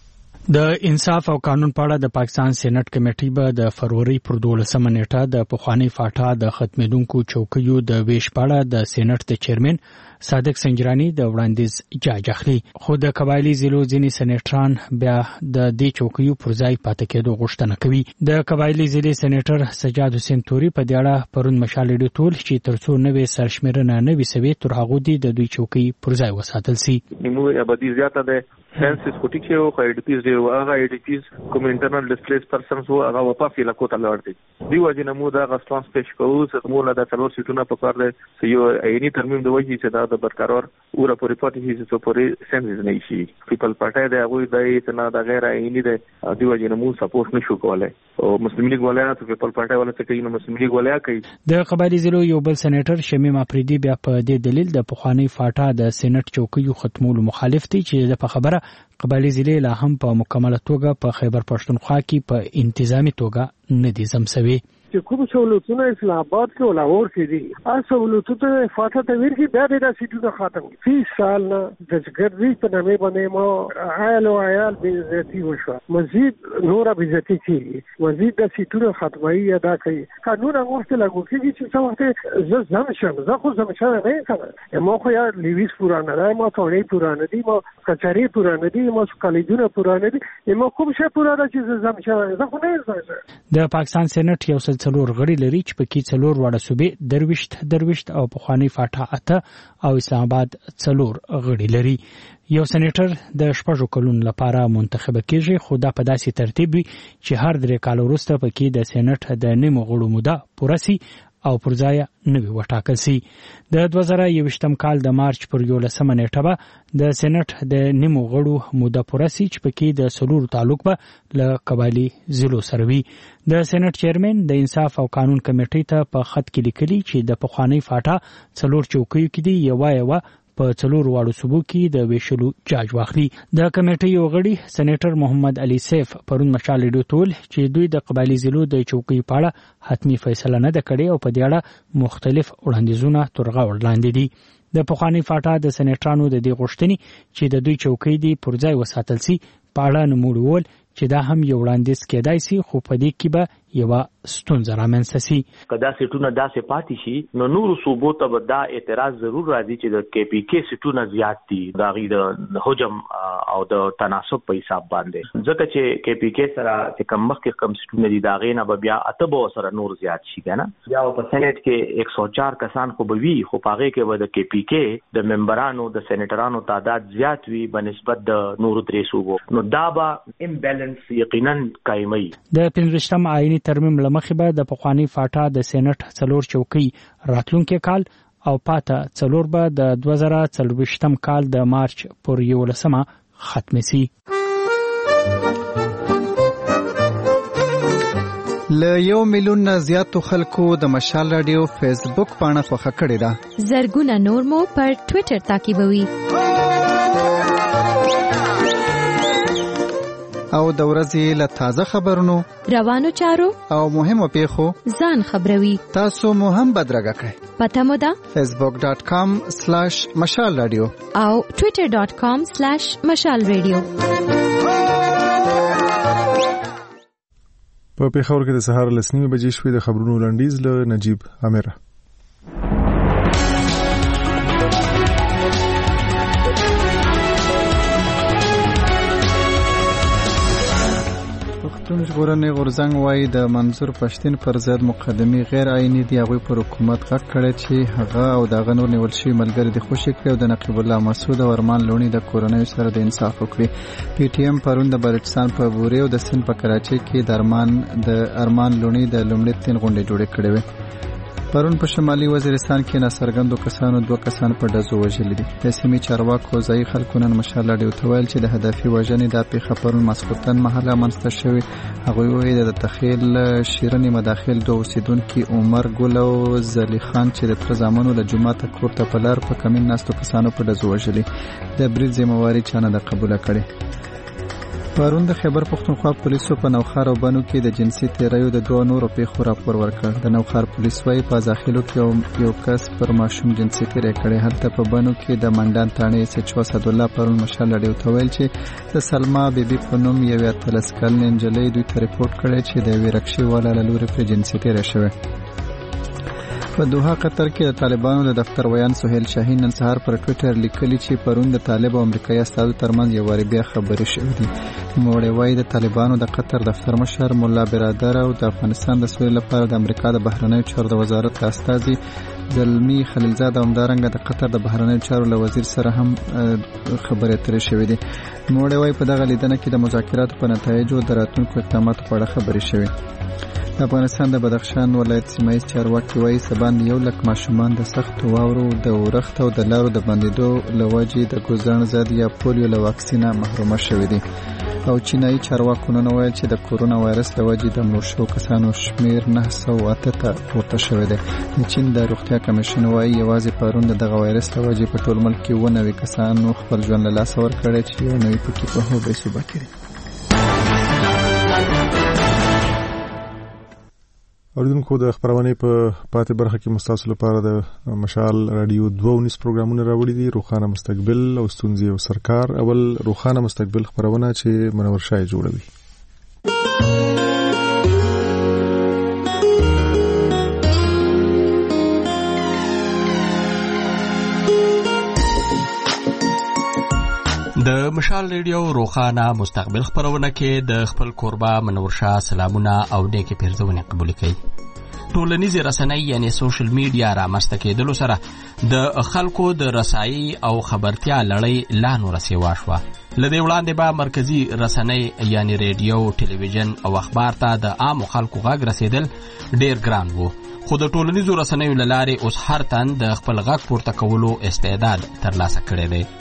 Speaker 14: د انصاف او قانون په اړه د پاکستان سېنات کمیټې به د فروری پر دولسمه نیټه د پخوانی فاټا د ختمېدونکو چوکیو د ویش په اړه د سېنات د چیرمن صادق سنجرانی د وړاندیز جاج اخلي. خو د قبایلی ضلعو ځینې سېنیټران بیا د دې چوکیو پر ځای پاتې کېدو غوښتنه کوي. د قبایلی ضلع سېنیټر سجاد حسین توري په دې اړه پرون مشال ډیو ټول چې ترڅو نوې سرشمیرنه نه وي سوي تر هغه دی د دوی چوکۍ پر ځای وساتل سي.
Speaker 6: نو ابدي زیاته ده سنسس کوټی کې او خای ډی پیز دی او هغه ډی پیز کوم انټرنل ډیسپلیس پرسنز او هغه واپس یې لکو ته لاړ دي. دی وجه نه مو دا غسلانس پېښ کوو چې موږ د څلور سیټونو په کار دی چې یو عیني ترمیم د وجه چې دا د برقرار او را پوری پاتې هیڅ څه پوری سنسز نه شي. پیپل پټه دی هغه د ایتنا د غیر عیني دی دی وجه نه مو سپورټ نشو کولای او مسلمان لیگ ولایت پیپل پټه ولا څه کوي نو مسلمان لیگ ولایت کوي. د قبایلی ضلعو یو بل سېنیټر شمیم افریدي بیا په دې دلیل د پخوانی فاټا د سېنات چوکیو ختمولو مخالف دي چې د خبره قبایلی ضلع لا هم په مکمله توګه په خیبر پښتونخوا کې په انتظامی توګه نه دي زم سوي.
Speaker 7: چې کوم سہولتونه اسلام آباد کې او لاهور کې دي هغه سہولتونه فاټا ته ورکی بیا د سیټونو ختم فی سال نه د ګرځي په نامه باندې مو عیال او عیال به عزتي وشو مزید نور به عزتي کیږي مزید د سیټونو ختمي ادا کوي قانون هغه لاګو کیږي چې څو وخت ز زم شم زه خو زم شم نه کنه مو خو یا لیویس پورانه ده مو ټولې پورانه دي مو کچاري پورانه دي مو کالیدونه پورانه دي مو کوم شی پورانه چې زم شم زه خو نه زم.
Speaker 14: د پاکستان سېنات یو څلور غړي لري چې پکې څلور واړه صوبې درويشت درويشت او پخوانی فاټا اته او اسلام آباد څلور غړي لري. یو سېنیټر د شپږو کلونو لپاره منتخب کیږي خو دا په داسې ترتیب وي چې هر درې کال وروسته پکې د سېنات د نیمو غړو موده پوره سي او پر ځای نوی وټاکل سي. د دوه زره یوویشتم کال د مارچ پر یولسمه نیټه به د سېنات د نیمو غړو موده پوره سي چې پکې د سلور تعلق به له قبایلی ضلعو سره وي. د سېنات چیرمن د انصاف او قانون کمیټې ته په خط کې لیکلي چې د پخوانی فاټا څلور چوکیو کې دی یو یو په څلور واړو صوبو کې د ویشلو جاج واخلي. د کمیټې یو غړي سېنیټر محمد علي سیف پرون مشال ډیو ټول چې دوی د قبایلی ضلعو د چوکۍ په اړه حتمی فیصله نه ده کړې او په دې اړه مختلف وړاندیزونه ترغه وړاندې دي. د پخوانی فاټا د سېنیټرانو د دې غوښتنې چې د دوی چوکۍ دی پر ځای وساتل سي په اړه نوموړول چې دا هم یو وړاندیز کېدای سي خو په دې کې به یو ستونزه رامنځته سي.
Speaker 8: کدا سیټونه داسې پاتې شي نو نور صوبو ته به دا اعتراض ضرور راځي چې د کې پی کې سیټونه زیات دي دا غي د حجم او د تناسب په حساب باندې ځکه چې کې پی کې سره چې کم مخ کې کم سیټونه دي دا غي نه بیا اتبو سره نور زیات شي کنه. بیا په سېنات کې ایک سو چار کسان خو به وي خو پاغه کې به د کې پی کې د ممبرانو د سېنیټرانو تعداد زیات وي بنسبت د نور درې صوبو نو دا به امبیلنس یقینا قائمي.
Speaker 14: د پنځوستم آئینی ترمیم لمخې به د پخوانی فاټا د سېنات څلور چوکۍ راتلونکي کال او پاته څلور به د دوه زره څلوېښتم کال د مارچ پر یولسمه ختم سي.
Speaker 2: ل یو میلیون نه زیاتو خلکو د مشال رادیو فیسبوک پاڼه خوښه کړې ده.
Speaker 9: زرګونه نور مو پر ټوئیټر تعقیبوي.
Speaker 2: او د ورځې له تازه خبرونو
Speaker 9: روانو چارو
Speaker 2: او مهمو پیښو
Speaker 9: ځان خبروي.
Speaker 2: تاسو مو هم بدرګه کړئ.
Speaker 9: پته مو ده
Speaker 2: فیسبوک ډاټ کام سلاش مشال رادیو
Speaker 9: او ټوئیټر ډاټ کام سلاش مشال رادیو.
Speaker 1: په پیښور کې د سهار لسنیمه بجې شوې. د خبرونو لنډیز له نجیب امره.
Speaker 2: پښتون ژغورنې غورځنګ وايي د منظور پښتين پر ضد مقدمي غیر عیني دی. هغه پر حکومت غږ کړی چې هغه او دغه نور نیول شوي ملګري د خوشي کړی او د نقیب الله مسعود او ارمان لونی د کورنۍ سره د انصاف وکړي. پی ټی ایم پرون د بلوچستان په بوري او د سند په کراچۍ کې د ارمان د ارمان لونی د لومړي تین غونډې جوړې کړې وې. پرون په شمالي وزیرستان کې ناڅرګندو کسانو دوه کسان په ډزو وژلي دي. د سیمې چارواکو ځایي خلکو نن مشال راډیو ته ویل چې د هدفي وژنې دا پیښه پرون ماسخوتن مهاله منځته شوې. هغوی وایي د تخیل شیرنې مداخل دوه اوسیدونکي عمر ګل او زلی خان چې د تر زامنو له جوماته کور ته په لار په کمین ناستو کسانو په ډزو وژلي. د برید ذمہواري چا نه ده قبوله کړې. پرون د خیبر پښتونخوا پولیسو په نوخار او بنو کې د جنسي تیریو د دوه نورو پیښو راپور ورکړ. د نوخار پولیس وايي په ځاخلو کې یو کس پر ماشوم جنسي تیری کړی. هلته په بنو کې د منډان تاڼې سچ وسد الله پرون مشال راډیو ته ویل چې د سلما بیبي په نوم یو اتلس کلنې نجلۍ دوی ته ریپورت کړی چې د یوې رکشې والا له لورې پرې جنسي تیری شوی. په دوحه قطر کې د طالبانو د دفتر ویان سهیل شاهین نن سهار پر ټوئیټر لیکلي چې پرون د طالب او امریکایي استازو ترمنځ یو واری بیا خبرې شوې دي. نوموړی وایي د طالبانو د قطر دفتر مشر مولا برادر او د افغانستان د سولې لپاره د امریکا د بهرنیو چارو د وزارت استازي زلمی خلیلزاد او همدارنګه د قطر د بهرنیو چارو له وزیر سره هم خبرې اترې شوې دي. نوموړی وایي په دغه لیدنه کې د مذاکراتو په نتایجو د راتلونکو اقداماتو په اړه خبرې شوې. د افغانستان د بدخشان ولایت سیمایي چارواکي وایي سباند یو لک ماشومان د سختو واورو د ورښت او د لارو د بندېدو له وجې د ګوزڼ ضد یا پولیو له واکسینه محرومه شوي دي. او چینایي چارواکو نن ویل چې د کورونا وایرس له وجې د مړو شوو کسانو شمېر نه سوه اته ته پورته شوی دی. د چین د روغتیا کمیشن وایي یوازې پرون د دغه وایرس له وجې په ټول ملک کې اووه نوي کسانو خپل ژوند له لاسه ورکړی چې یو نوي پکې په هوبې ثبات کړي.
Speaker 1: اوریدونکو د خبرونه په پاتې برخه کې مستاسو لپاره د مشال رادیو دوه ونیس پروګرامونه راوړي دي. روخانه مستقبل او ستونزې او سرکار. اول روخانه مستقبل خبرونه چې منور شای جوړوي.
Speaker 5: د مشال ریډیو روخانه مستقبل خبرونه کې د خپل کوربه منور شاه سلامونه او نیکی پیرزونه قبول کړي. ټولنیزې رسنۍ یعنی سوشل میډیا رامنځته کېدلو سره د خلکو د رسایي او خبرتیا لړۍ لا نوره سیوا شوه. له دې وړاندې به مرکزي رسنۍ یعنی ریډیو، ټلویزیون او اخبار ته د عامو خلکو غږ رسېدل ډېر ګران وو. خو د ټولنیزو رسنیو له لارې اوس هر تن د خپل غږ پورته کولو استعداد ترلاسه کړی دی.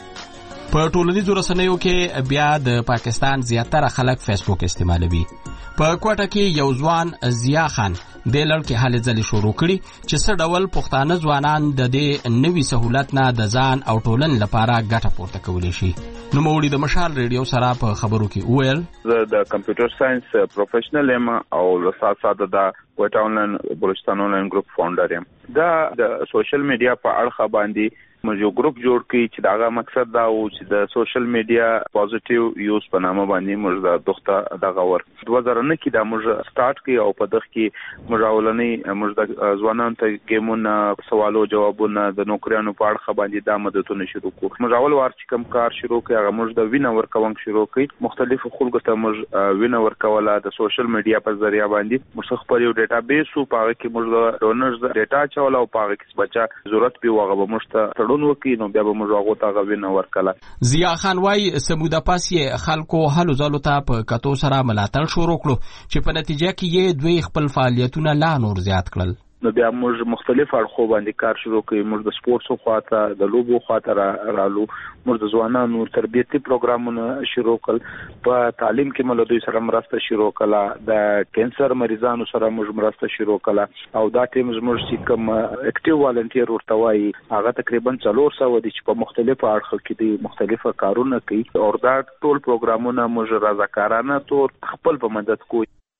Speaker 5: په ټولنیزو رسنیو کې بیا د پاکستان زیاتره خلک فیسبوک استعمالوي. په کوټه کې یو ځوان ضیا خان د لړ کې هلې ځلې شروع کړي چې څه ډول پښتانه ځوانان د دې نوي سهولت نه د ځان او ټولنې لپاره ګټه پورته کولی شي. نوموړي د مشال ریډیو سره په خبرو کې وویل
Speaker 11: زه د کمپیوټر ساينس پروفیشنل یم او له سات سات د کوټه آنلاین بلوچستان آنلاین ګروپ فاونډر یم. دا د سوشل میډیا په اړه باندې موږ یو ګروپ جوړ کړی چې داغه مقصد دا و چې د سوشل میډیا پوزټیو یوز په نامه باندې موږ د دوخته دغه ور دوه هزار نه کې دا موږ سٹارټ کړی او په دغه کې موږ اولنې موږ د ځوانانو ته ګیمونه، سوالو جوابونه، د نوکریانو په اړه باندې دا مدتونه شروع کړو. موږ اول وار چې کوم کار شروع کړی هغه موږ د وینه ورکوونک شروع کړی. مختلفو خلکو ته موږ وینه ورکوله د سوشل میډیا په ذریعہ باندې. موږ خپل یو ډیټابیس او په هغه کې موږ د ډونرز ډیټا چول او په هغه کې بچا ضرورت به وغه به موږ ته نو بیا به موږ هغه ته غوښنه ورکړه.
Speaker 5: ضیا خان وايي سموده پاس یې خلکو هلو ځلو ته په کتو سره ملاتړ شروع کړو چې په نتیجه کې یې دوی خپل فعالیتونه لا نور زیات کړل.
Speaker 11: نو بیا موږ مختلف اړخو باندې کار شروع کړی. موږ د سپورتسو خواته، د لوبو خواته رالو. موږ د ځوانانو تربیتي پروګرامونه شروع کړل. په تعلیم کې موږ دوی سره مرسته شروع کړه. د کینسر مریضانو سره موږ مرسته شروع کړه او دا ټیم موږ چې کوم اکټیو والنټیر ورته وایي هغه تقریبا څلور سوه دي چې په مختلفو اړخو کې دي مختلفه کارونه کوي او دا ټول پروګرامونه موږ رضاکارانه تور خپل په مدد کوي.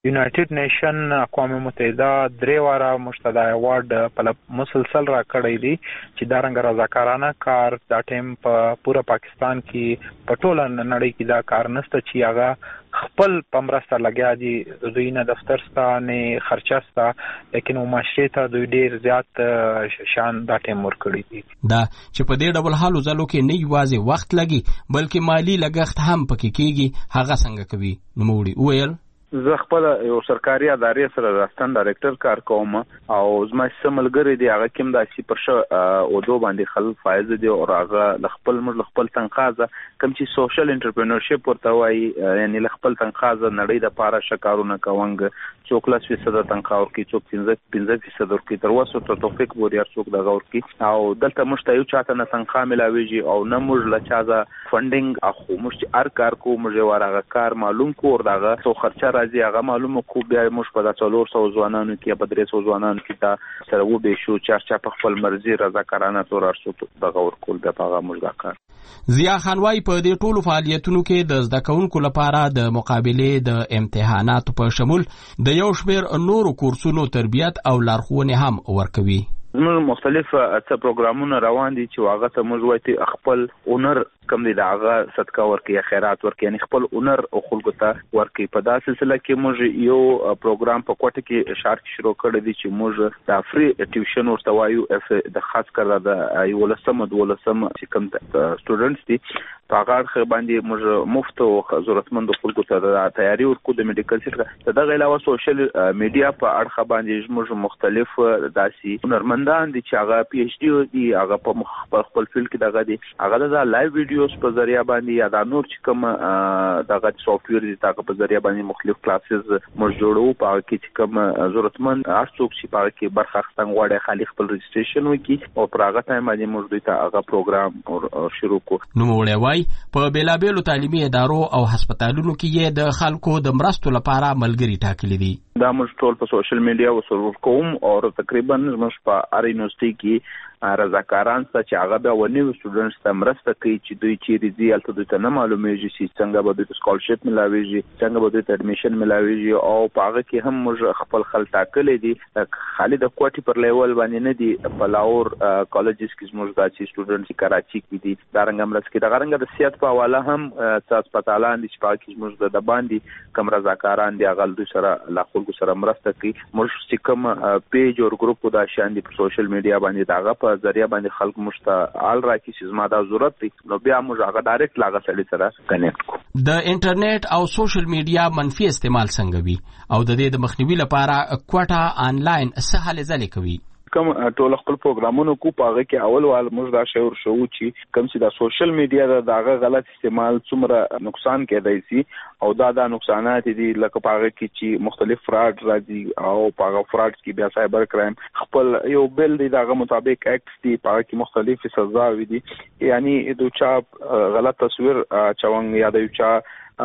Speaker 6: یونایټډ نیشن اقوام متحده درې واره مشتدا ایوارډ په مسلسل را کړی دی چې دا رنګ رضاکارانه کار دا ټیم په پورا پاکستان کې په ټوله نړۍ کې دا کار نشته چې هغه خپل پمرسته لګیا دي دوی نه دفتر ستا نه خرچه ستا لیکن معاشره ته دوی ډیر زیات شان دا ټیم ورکړي دي
Speaker 5: دا چې په دې ډول حالو ځلو کې نه یوازې وخت لګي بلکې مالی لګښت هم پکې کېږي هغه څنګه کوي نوموړي وویل
Speaker 11: زه خپل یو سرکاري ادارې سره د اسسټنټ ډایریکټر کار کوم او زما سملګری دی هغه کوم د سی پر شو او دو باندې خل فایز دی او هغه د خپل مر خپل تنخواه کوم چې سوشل انټرپرینورشپ ورته وایي یعنی خپل تنخواه نړۍ د پاره شکارونه کوونګ څوک لس فیصد تنخواه ورکړي څوک پنځه فیصد ورکړي تر اوسه ته توفیق بوریا څوک دغه ورکړي او دلته مشته یو چاته نه تنخواه ملاويږي او نه موږ لچازه فندینګ اخو موږ هر کار کو موږ ورغه کار معلوم کو دغه تو خرچه راځي هغه معلومه کو بیا موږ په څلور سو ځوانانو کې په درې سو ځوانانو کې دا سره و به شو چارچا په خپل مرزي رضاکارانه تور ارسو دغه ورکول د هغه موږ دا کار
Speaker 5: ضیا خان وايي په دې ټولو فعالیتونو کې د زده کوونکو لپاره د مقابله د امتحاناتو په شمول د یو شمېر نورو کورسونو تربیت او لارښوونې هم ورکوي
Speaker 11: موږ مختلف څه پروګرامونه روان دي چې هغه ته موږ وایي خپل اونر کم دی دا هغه صدقه ورکړي خیرات ورکړي یعنی خپل اونر او خلکو ته ورکړي په داسې سلسله کې موږ یو پروګرام په کوټه کې اشاره شروع کړی دی چې موږ د فری ټیوشن ورته وایو د خاص کړه د یو لسم د ولسم چې کوم سټوډنټس دي په هغه باندې موږ مفت او ضرورتمند خلکو ته د تیاری ورکو د میډیکل سیټ دغه علاوه سوشل میډیا په اړه باندې موږ مختلف داسي هنرمندان دي چې هغه پی ایچ ډي دي هغه په خپل فیلډ کې دغه دي هغه د لایو ویډیوز په ذریعہ باندې یا د نور چې کوم دغه سافټویر دي تاګه په ذریعہ باندې مختلف کلاسز موږ جوړو په کې چې کوم ضرورتمند ارڅوک چې په کې برخه اخستن غواړي خالي خپل رجسټریشن وکړي او پر هغه ټایم باندې موږ دوی ته هغه پروګرام شروع کړو
Speaker 5: نو وړي وای په بیلابېلو تعلیمي ادارو او هسپتالونو کې یې د خلکو د مرستو لپاره ملګری ټاکلي دي
Speaker 11: دا موږ ټول په سوشل میډیا وسرور کوم او تقریبا موږ په هر یونیورسيټي کې رضاکاران چې هغه به ونیو سټوډنټس ته مرسته کوي چې دوی چیرې دي البته دوی ته نه معلومیږي چې څنګه به دوی سکالرشپ ملاويږي څنګه به دوی اډمیشن ملاويږي او په هغه کې هم موږ خپل خل ټاکلې دي خالي د کوټي پر لیول باندې نه دي په لاور کالجز کې موږ دا چې سټوډنټس کراچي کې دي دا رنګ مرسته کې دا رنګ د سیاست په حواله هم هسپتالان دي چې په کې موږ د باندې کم رضاکاران دي هغه دوی سره لا خلکو سره مرسته کوي موږ چې کوم پیج او ګروپ دا شان دي په سوشل میډیا باندې داغه په ذریعہ باندې خلک مشته آل راکی چې زما دا ضرورت دی نو بیا موږ هغه ډایرکټ لاغه سړي سره کنیکټ کو
Speaker 5: د انټرنیټ او سوشل میډیا منفي استعمال څنګه وي او د دې د مخنیوي لپاره کوټه آنلاین څه هلې ځلې کوي
Speaker 11: کوم ټول خپل پروګرامونو کو پاغه کې اول وال موږ دا شعور شو چې کوم چې دا سوشل میډیا دا داغه غلط استعمال څومره نقصان کېدای شي او دا دا نقصانات دي لکه پاغه کې چې مختلف فراډ راځي او پاغه فراډ کې بیا سایبر کرائم خپل یو بل دی داغه مطابق اکټس دي پاغه کې مختلف سزاوي دي یعنی د چا غلط تصویر چوانګ یا د چا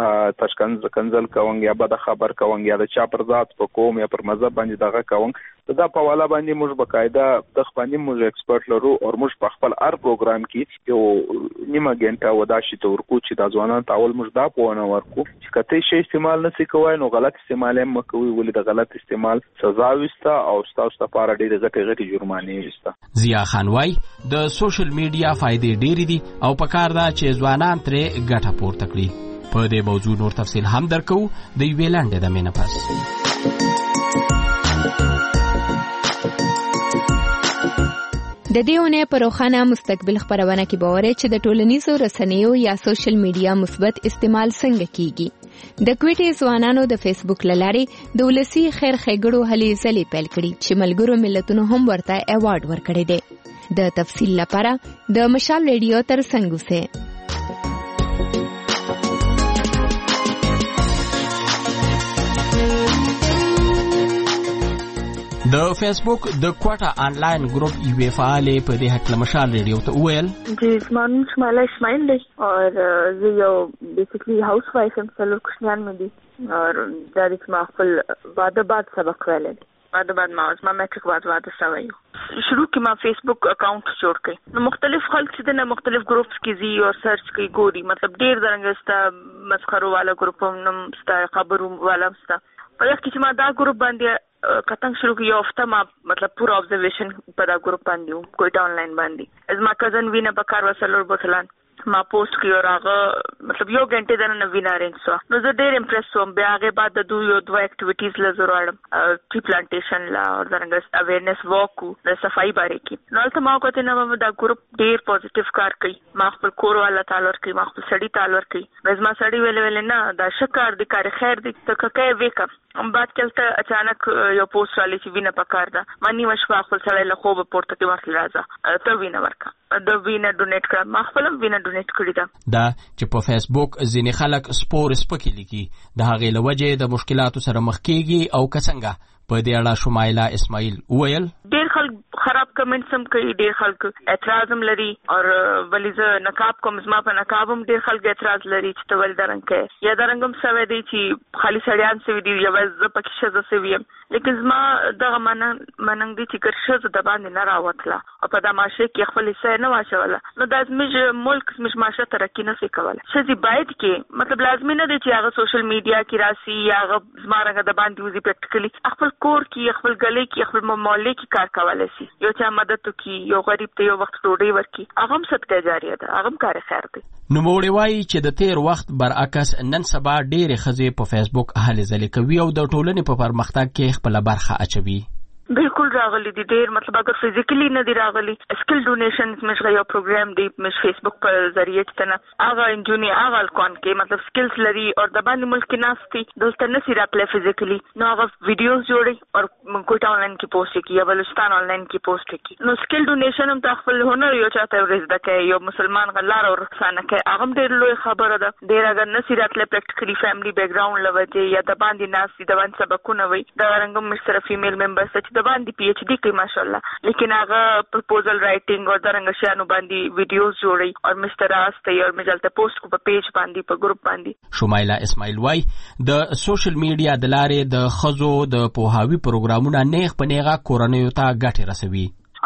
Speaker 11: تشکنز کنزل کوونګ یا بد خبر کوونګ یا د چا پر ذات په کوم یا پر مذهب باندې دغه کوونګ دا په والا باندې موږ بقاعده د خپل موږ ایکسپرت لرو او موږ په خپل هر پروګرام کې یو نیمه غنټه وداشي ته ورکو چې د ځوانان تاول موږ دا پونه ورکو چې کته شی استعمال نه کوي نو غلط استعمال هم کوي ولې د غلط استعمال سزا وستا او تاسو لپاره ډېر غټه غټه جرمانه وستا
Speaker 5: ضیا خان وای د سوشل میډیا فائدې ډېری دي او په کار دا چې ځوانان ترې ګټه پورته کړي په دې موضوع نور تفصیل هم درکو د یوې لاندې د مینه پس
Speaker 9: د دې اونۍ په روښانه مستقبل خبرونه کې باورې چې د ټولنیزو رسنیو یا سوشل میډیا مثبت استعمال څنګه کیږي د کوټې ځوانانو د فیسبوک لارې د ولسی خیر ښېګړو هلې ځلې پیل کړي چې ملګرو ملتونو هم ورته ایوارډ ورکړی دی د تفصیل لپاره د مشال ریډیو تر څنګ اوسئ
Speaker 5: د فیسبوک د کوټه آنلاین ګروپ یو فعالې په دې حق مشال ریډیو ته ویل
Speaker 10: جی زمان شماله اسماعیل دی اور زه یو بیسیکلی هاوس وایف هم څلور کوچنیان مې دي اور دا د ما خپل واده بعد سبق ویلی واده بعد ما ما میټریک بعد واده شوی شروع کې ما فیسبوک اکاؤنٹ جوړ کړ نو مختلف خلک چې د مختلف ګروپس کې زی او سرچ کوي ګوري مطلب ډیر درنګ ستا مسخرو والا ګروپ هم ستا خبرو والا ستا په وخت چې ما دا ګروپ باندې کتنګ شروع کړ یو هفته ما مطلب پورا ابزرویشن په دا ګروپ باندې وو کوټه آنلاین باندې از ما کزن وینه په کار وسلور بوتلان ما پوسټ کړو راغه مطلب یو غنټه د نن وینا رینج سو نو زه ډېر امپریس وم بیا هغه بعد د دوه یو دوه اکټیویټیز لزروړم ټی پلانټیشن لا او څنګه اویرنس واک د صفائی باره کې نو ته ما کوته نو دا ګروپ ډېر پوزټیو کار کوي ما خپل کور والا تعلق کوي ما خپل سړی تعلق کوي زما سړی ویل ویل نه دا شکر د کار خیر د تککه وکم هم بعد کلته اچانک یو پوسټ والی چې وینه پکار ده مانی مشوا خپل سړی له خوب پورته کې ورسل راځه ته وینه ورکا د وینه ډونیټ کړه ما خپل وینه ډونیټ کړی ده
Speaker 5: دا چې په فیسبوک ځینې خلک سپور سپکی لیکي د هغې له وجې د مشکلاتو سره مخ کیږي او که څنګه په دې اړه شمایله اسماعیل وویل
Speaker 10: ډېر خلک خراب کمنټس هم کوي ډېر خلک اعتراض هم لري او ولی زه نقاب کوم زما په نقاب هم ډېر خلک اعتراض لري چې ته ولې دا رنګ کوې یا دا رنګ هم سوی دی چې خالي سړیان سوي دي یوازې زه پکې ښځه سوي یم لیکن زما دغه مننګ دی چې ګر ښځه د باندې نه راوتله او په دا معاشره کې خپل حصه نه واچوله نو دا زموږ ملک زموږ معاشره ترقي نه شي کولی ښځې باید کې مطلب لازمي نه دی چې هغه سوشل میډیا کې راسي یا هغه زما رنګه د باندې وځي پریکټیکلي خپل کور کې خپل ګلې کې خپل محلې کې کار کولی شي یو چا مدد وکړي یو غریب ته یو وخت ډوډۍ ورکړي هغه هم صدقه جاریه ده هغه هم کار خیر دی
Speaker 5: نوموړی وایي چې د تیر وخت برعکس نن سبا ډېرې ښځې په فیسبوک هلې ځلې کوي او د ټولنې په پرمختګ کې خپله برخه اچوي
Speaker 10: بالکل راغلی دي ډېر مطلب اگر فزیکلی نه دی راغلی سکل ډونیشن مش یو پروګرام دی مش فیسبوک په ذریعہ ته هغه انجونی هغه کون کې مطلب سکلز لري او د باندې ملک کې ناشتي دلته نه سی راپله فزیکلی نو هغه ویډیوز جوړي او کوټه آنلاین کې پوسټ کوي یا بلوچستان آنلاین کې پوسټ کوي نو سکل ډونیشن هم تخفل هنر یو چاته ورزده کوي یو مسلمان غلار او رسانه کوي هغه ډېر لوی خبره ده ډېر اگر نه سی راپله پریکټیکلی فیملی بیک گراوند لوجه یا د باندې ناشتي د باندې سبقونه وي دا رنګم مش سره فیمیل ممبرز چې د باندې پی ایچ ڈی کوي ماشاءالله لیکن هغه پروپوزل رائټینګ او درنګ شانو باندې ویډیوز جوړي او مستر راسته او مجلته پوسټ کو په پیج باندې په ګروپ باندې
Speaker 5: شمایله اسماعیل وای د سوشل میډیا د لارې د خزو د پوهاوی پروګرامونه نیغ په نیغه کورنیو ته ګټه رسوي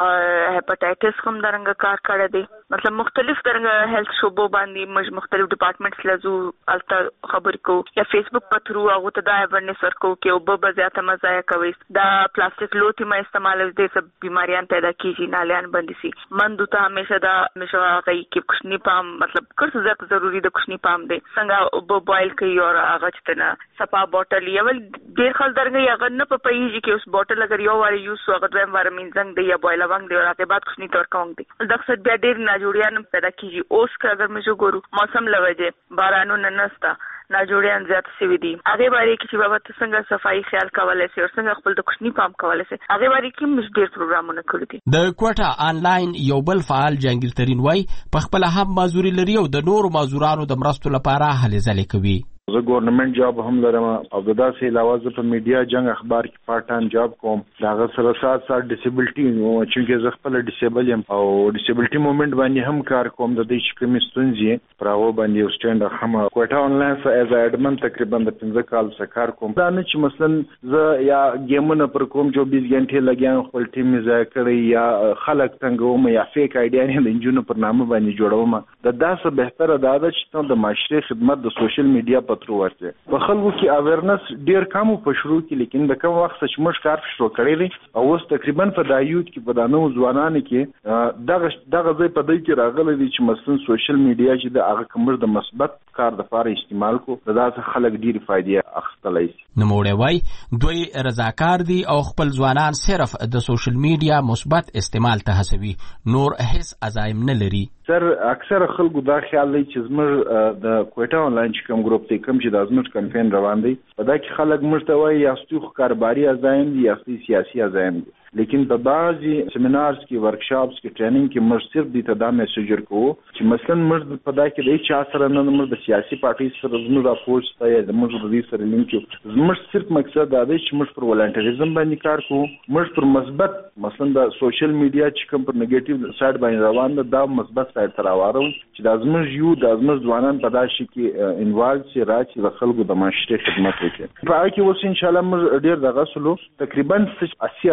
Speaker 10: هپاتایټس هم درنګ کار کړی دی مطلب مختلف درنګ هیلث شوبو باندې مج مختلف ډپارټمنټس لزو الته خبر کو یا فیسبوک په تھرو هغه ته دا اورنس ورکو کې او به زیاته مزایا کوي دا پلاستیک لوټي ما استعمال دې سب بیماریاں پیدا کیږي نالیان باندې سي مندو ته همیشه دا همیشه هغه کې کښنی پام مطلب کړه زیات ضروری د کښنی پام دی څنګه او بوایل کوي او هغه چې نه صفا بوتل یو ډیر خل درنګ هغه نه په پیږي کې اوس بوتل اگر یو واری یوز هغه دویم وار مینځنګ دی یا بوایل وانګ دی او هغه بعد کښنی تور کوم دی دغه بیا ډیر ناجوړیان پیدا کیږي اوس که اگر موږ ګورو موسم لوجه بارانو نه نستا ناجوړیان زیات سوي دي هغه باندې کې چې بابا څنګه صفائی خیال کولای شي او څنګه خپل د کښنی پام کولای شي هغه باندې کې موږ ډیر پروګرامونه کړی دي
Speaker 5: د کوټه آنلاین یو بل فعال جنگیل ترين وای په خپل هم مازوري لري او د نورو مازورانو د مرستو لپاره هلې ځلې کوي
Speaker 23: زه ګورنمنت جاب هم لرم او د داسې علاوه زه په میډیا جنگ اخبار کې پارت ټایم جاب کوم دا غو سره سات سات ډیسیبلټي نو چې زه خپل ډیسیبل یم او ډیسیبلټي موومېنټ باندې هم کار کوم د دې شکمې ستونزې پراو باندې یو سټاند هم کوټه آنلاین سره ایز اډمن تقریبا د پنځه کال څخه کار کوم دا نه چې مثلا زه یا گیمونه پر کوم چوبیس غنټې لګیان خپل ټیم می ځای کړی یا خلک څنګه یا فیک آیډیا نه د انجونو پر نامه باندې جوړوم د داسه بهتره دا ده چې د معاشري خدمت د سوشل میډیا پترو ورته په خلکو کې اویرنس ډیر کم په شروع کې لیکن د کوم وخت چې موږ کار شروع کړی دی او اوس تقریبا په دایوت کې په دانو ځوانانو کې دغه دغه ځای په دای کې راغلی دی چې مثلا سوشل میډیا چې د هغه کومر د مثبت کار د لپاره استعمال کو د داسې خلک ډیر فائدې اخستلای شي
Speaker 5: نوموړی وای دوی رضاکار دي او خپل ځوانان صرف د سوشل میډیا مثبت استعمال ته هڅوي نور هیڅ عزایم نه لري
Speaker 23: سر اکثر خلکو دا خیال دی چې زموږ د کوټه آنلاین چې کوم ګروپ دی کوم چې د زموږ کمپاین روان دی په دا کې خلک موږ ته وایي یاستو کاروباري ازایم دي یاستو سیاسي ازایم دي لیکن په بعضي سیمینارز کې ورکشاپس کې ټریننګ کې موږ صرف د تدا میسج ورکو چې مثلا موږ په دا کې د چا سره نه موږ د سیاسي پارټي سره زموږ راپورټ ته یا موږ د دې سره لینک یو موږ صرف مقصد دا دی چې موږ پر ولنټریزم باندې کار کوو موږ پر مثبت مثلا د سوشل میډیا چې کوم پر نیگیټیو سایډ باندې روان ده دا مثبت سایډ ته راوړو چې د زموږ یو د زموږ ځوانان په دا شي کې انوالو شي راځي د خلکو د معاشري خدمت وکړي په هغه کې اوس ان شاء الله موږ ډیر دغه سلو تقریبا اسی هزار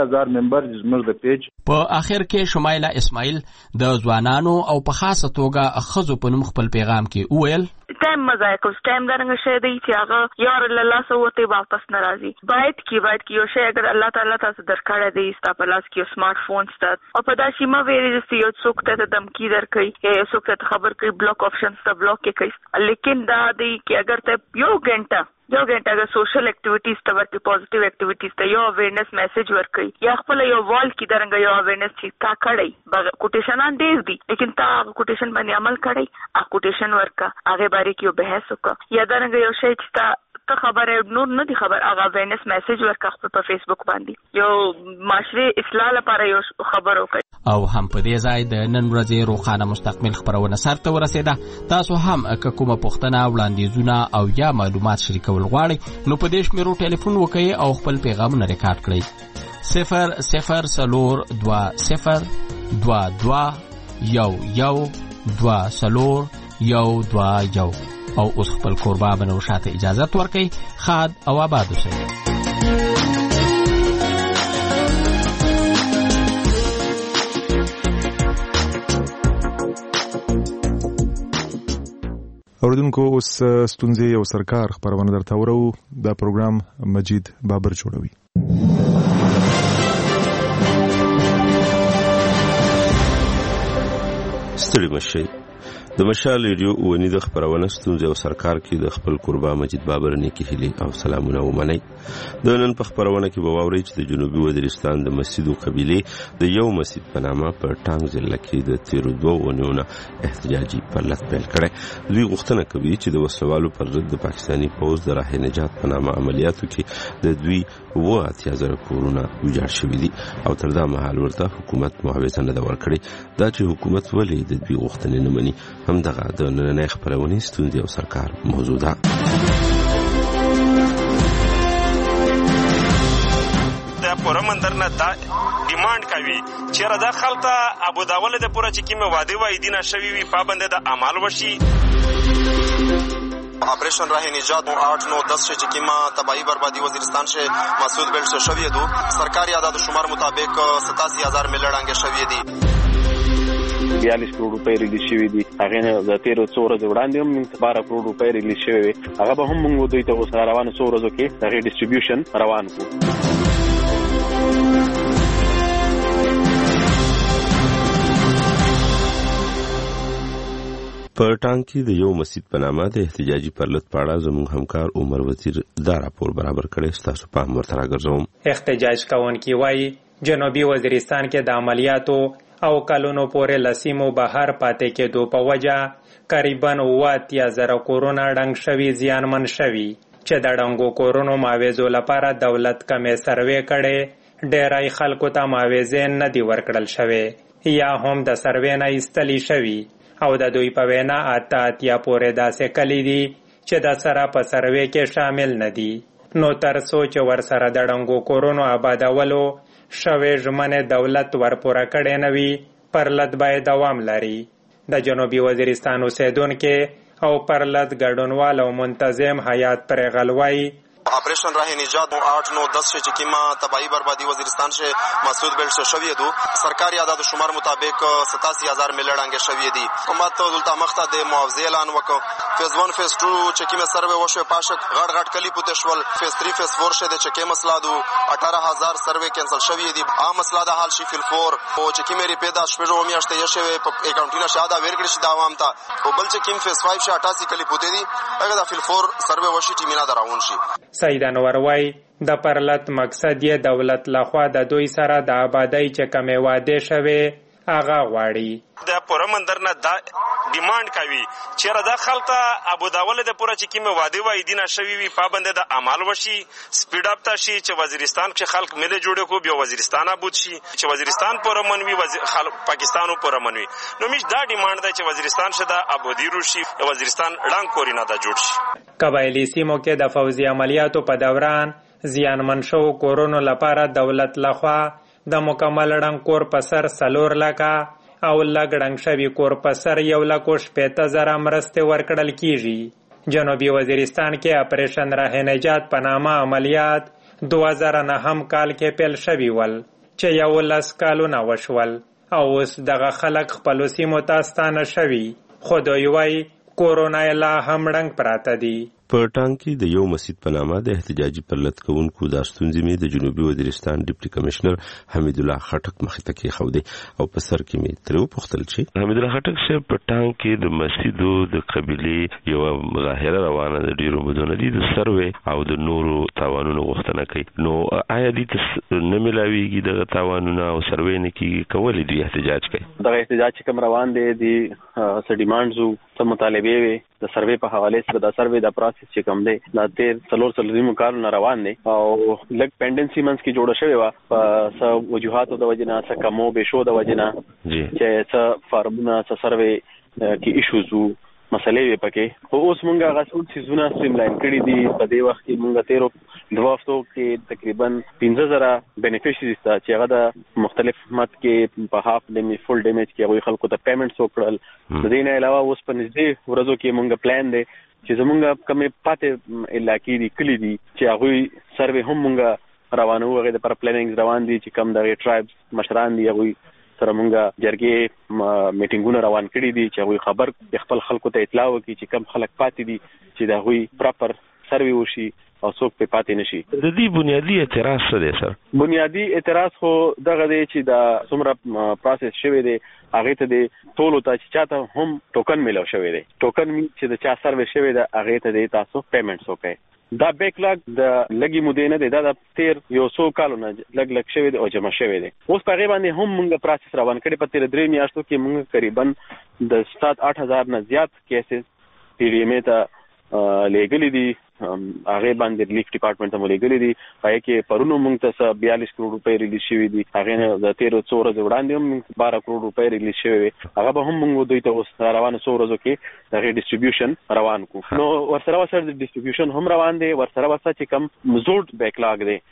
Speaker 23: نمبر زموږ د پیج.
Speaker 5: په اخر کې شمایله اسماعیل د ځوانانو او په خاصه توګه خزو په نوم خپل پیغام کې وویل
Speaker 10: ټایم مزای کوم ټایم درنګ شه دی چې هغه یار الله سو ته واپس ناراضي باید کی باید کی یو شی اگر الله تعالی تاسو درکړه دی ستا په لاس کې سمارټ فون ستاسو او په داسې ما ویری چې یو څوک ته دمکی درکړي یا یو څوک ته خبر کوي بلاک آپشن ته بلاک کې کوي لیکن دا دی چې اگر ته یو غنټه یو غنټه اگر سوشل اکټیویټیز ته ورته پوزټیو اکټیویټیز ته یو اویرنس میسج ورکړي یا خپل یو وال کې درنګ یو اویرنس چې تا کړی کوټیشنان ډیر دي لیکن تا کوټیشن باندې عمل کړی ا کوټیشن ورکا هغه باره کې یو بحث وکړه یا درنګ یو شی چې تا خبره نور نه دي خبر هغه اویرنس میسج ورکا خپل په فیسبوک باندې یو معاشري اصلاح لپاره یو خبر وکړي.
Speaker 5: او هم په دې ځای د نن ورځې روخانه مستقبل خبرونه سرته ورسېده. تاسو هم که کومه پوښتنه وړاندیزونه او یا معلومات شریکول غواړئ نو په دې شمیرو ټلیفون وکړئ او خپل پیغامونه ریکارډ کړئ صفر صفر څلور دوه صفر دوه دوه یو یو دوه څلور یو دوه یو او اوس خپل کوربه بنو شاته اجازت ورکړئ. خاد او آباد اوسئ.
Speaker 1: اوردونکو اوس ستونزې او سرکار خبرونه درته ورو. دا پروګرام مجید بابر جوړوي.
Speaker 21: ستړي مشي د مشال ریډیو ونی د خبرونه ستونزې او سرکار کې د خپل قربا مجید بابر نیکی هلي او سلامونه ومني. د نن په خبرونه کې به واوري چې د جنوبي وزیرستان د مسجدو قبيله د یو مسجد په نامه په ټانګ ضلع کې د تیرو دوه ونیونه احتجاجي پرلط پیل کړي. دوی غوښتنه کوي چې د وسلوالو پر ضد د پاکستاني پوز د راه نجات په نامه عملیاتو کې د دوی و اتیا زره کورونه ویجاړ شوي دي او تر دا مهال ورته حکومت معاوضه نه ده ورکړې. دا چې حکومت ولې د دوی غوښتنې نه مني هم دغه د نننۍ خبرونې ستونزې او سرکار موضوع ده.
Speaker 3: د پوره مندر نه دا ډیماند کوي چې را د خلته ابو داول د پوره چې کیمه واده وای دینه شوی وي پابند د اعمال وشي.
Speaker 12: ऑपरेशन रहे निजात आठ नौ दस से चिकीमा तबाही बर्बादी वजीरिस्तान से मसूद बेल्ट से शविये दो सरकारी आदाद शुमार मुताबिक सतासी हजार मिलियन शविये दी
Speaker 8: بیالیس کروڑ روپۍ ریلیز شوي دي. هغې نه د تېرو څو ورځو وړاندې هم باره کروڑ روپۍ ریلیز شوي وي. هغه به هم موږ دوی ته اوس روانو څو ورځو کې د هغې ډسټریبیوشن روان کړو.
Speaker 21: په ټانګ کې د یو مسجد په نامه د احتجاجي پرلط په اړه زموږ همکار عمر وزیر دا راپور برابر کړی. ستاسو پام ورته راګرځوم.
Speaker 18: احتجاج کوونکي وایي جنوبي وزیرستان کې د عملیاتو او کلونو پورې لسیمو بهر پاتې کېدو په وجه قریباً اوه اتیا زره کورونه ړنګ شوي زیانمن شوي چې د ړنګو کورونو معاوضو لپاره دولت کمې سروې کړې. ډېری خلکو ته معاوضې نه دي ورکړل شوې یا هم د سروې نه ایستلې شوي او د دوی په وینا اته اتیا پورې داسې کلي دي چې د سره په سروې کې شامل نه دي. نو تر څو چې ورسره د ړنګو کورونو آبادولو شوې ژمنې دولت ورپوره کړې نه وي پرلط باید دوام لري. د جنوبي وزیرستان اوسیدونکي او پرلط ګډونوال او منتظم حیات پرغل وایي
Speaker 12: ऑपरेशन रहे निजात आठ नौ दस से चिकीमा तबाही बर्बादी वजीरिस्तान से मसूद बेल्ट से शविये दो सरकारी आदाद शुमार मुताबिक सतासी हजार मिलियन शविये दी. हुकूमत दुलता मख्ता दे मुआवजे ऐलान वक फेज वन फेज टू चिकीमे सर्वे वशे पाशक घाट घाट कली पुतेश्वल फेज थ्री फेज फोर से दे चिके मसला दो अठारह हजार सर्वे कैंसल शविये दी. आ मसला दा हाल शिफिल फोर ओ चिकीमे रिपेदा शपेजो मियाशते यशेवे एकाउंटिना शादा वेरगड़िश दावाम था ओ बल चिकीम फेज फाइव से अठासी कली पुते दी अगर दा फिल फोर सर्वे वशी टीमिना दराउन शी.
Speaker 18: سید انور وای د پرلط مقصد یې دولت لخوا د دوی سره د آبادی چې کمې وعده شوي هغه غواړي.
Speaker 3: د پوره مندر نه دا ډیماند کوي چې را د خلته ابو داول د پوره چې کیمه واده وای دینه شوی وي پابند د اعمال وشي سپیډ اپ تشي چې وزیرستان کې خلک مله جوړه کو بیا وزیرستان ابود شي چې وزیرستان پوره منوي وزیر پاکستانو پوره منوي. نو مش دا ډیماند دی چې وزیرستان شته ابودی روشي وزیرستان ړنګ کورینا دا جوړ شي.
Speaker 18: قبایلی سیمو کې د فوزي عملیاتو په دوران زیانمن شو کورونو لپاره دولت لخوا د مکمل ړنګ کور په سر څلور لکه او لږ ړنګ شوي کور په سر یو لک او شپېته زره مرستې ورکړل کیږي. جنوبي وزیرستان کې اپریشن راه نجات په نامه عملیات دوه زره نهم کال کې پیل شوي ول چې یولس کالونه وشول او اوس دغه خلک خپلو سیمو ته ستانه شوي، خو دوی وایي کورونا یې لا هم ړنګ پراته دي.
Speaker 21: په ټانګ کې د یو مسجد په نامه د احتجاجي پرلط کوونکو دا ستونزې مې د جنوبي وزیرستان ډیپټي کمشنر حمید الله خټک مخې ته کېښودې او په سر کې مې ترې وپوښتل چې حمید الله خټک صاحب په ټانګ کې د مسجدو د قبیلې یوه مظاهره روانه ده ډېرو مودونه دي د سروې او د نورو تاوانونو غوښتنه کوي، نو آیا دې ته نه میلاویږي دغه تاوانونه او سروې نه کېږي، کولی دوی احتجاج کوي؟
Speaker 13: دغه احتجاج چې کوم روان دی د څه ډیمانډز وو، څه مطالبې وې د سروې په حواله سره د سروې د پروسس چې کوم دی دا تیر څلور څلورمو کارونه روان دي او لږ پینډنسي منځ کې جوړه شوې وه په څه وجوهاتو د وجې نه، څه کمو بیشو د وجې نه چې څه فارمونه څه سروې کې ایشوز وو، مسلې وې پکې. خو اوس مونږ هغه ټول څیزونه سټریم لاین کړي دي. په دې وخت کې مونږ تیرو دوه هفتو کې تقریبا پنځه زره بینیفیشریز ته چې هغه د مختلف مت کې په هاف ډیمیج فل ډیمیج کې هغوی خلکو ته پیمنټس وکړل. د دې نه علاوه اوس په نږدې ورځو کې مونږ پلان دی چې زمونږ کومې پاتې علاقې دي کلي دي چې هغوی سروې هم مونږ روانو، هغې دپاره پلانینګز روان دي چې کوم دغې ټرایبس مشران دي هغوی سره مونږ جرګې میټینګونه روان کړي دي چې هغوی خبر خپل خلکو ته اطلاع وکړي چې کم خلک پاتې دي چې د هغوی پراپر سروې وشي او څوک پې پاتې نشي.
Speaker 21: د دې بنیادي اعتراض څه دی سر؟
Speaker 13: بنیادي اعتراض خو دغه دی چې دا څومره پروسس شوی دی هغې ته د ټولو ته چې چاته هم ټوکن میلاو شوی دی، ټوکن چې د چا سروې شوی دی هغې ته د تاسو پیمنټس وکړئ. دا بیکلاګ د لګي مودې نه دی، دا د تیر یو څو کالونه لګ لګ شوی دی او جمع شوی دی. اوس په هغې باندې هم مونږ پروسس روان کړی. په تیر درې میاشتو کې مونږ قریبا د سات اټ هزار نه زیات کیسز پی ډي ایم ای ته لیږلي دي، هغې باندې ریلیف ډپارټمنټ ته مو لیږلي دي. په هغې کې پرونو مونږ ته څه بیالیس کروڑ روپۍ ریلیز شوي دي، هغې نه د تېرو څو ورځې وړاندې هم مونږ باره کروڑ روپۍ ریلیز شوې وې، هغه به هم مونږ دوی ته اوس روانو څو ورځو کې د هغې ډسټریبیوشن روان کړو. نو ورسره ورسره د ډسټریبیوشن هم روان دی، ورسره ورسره چې کوم زوړ بیکلاګ دی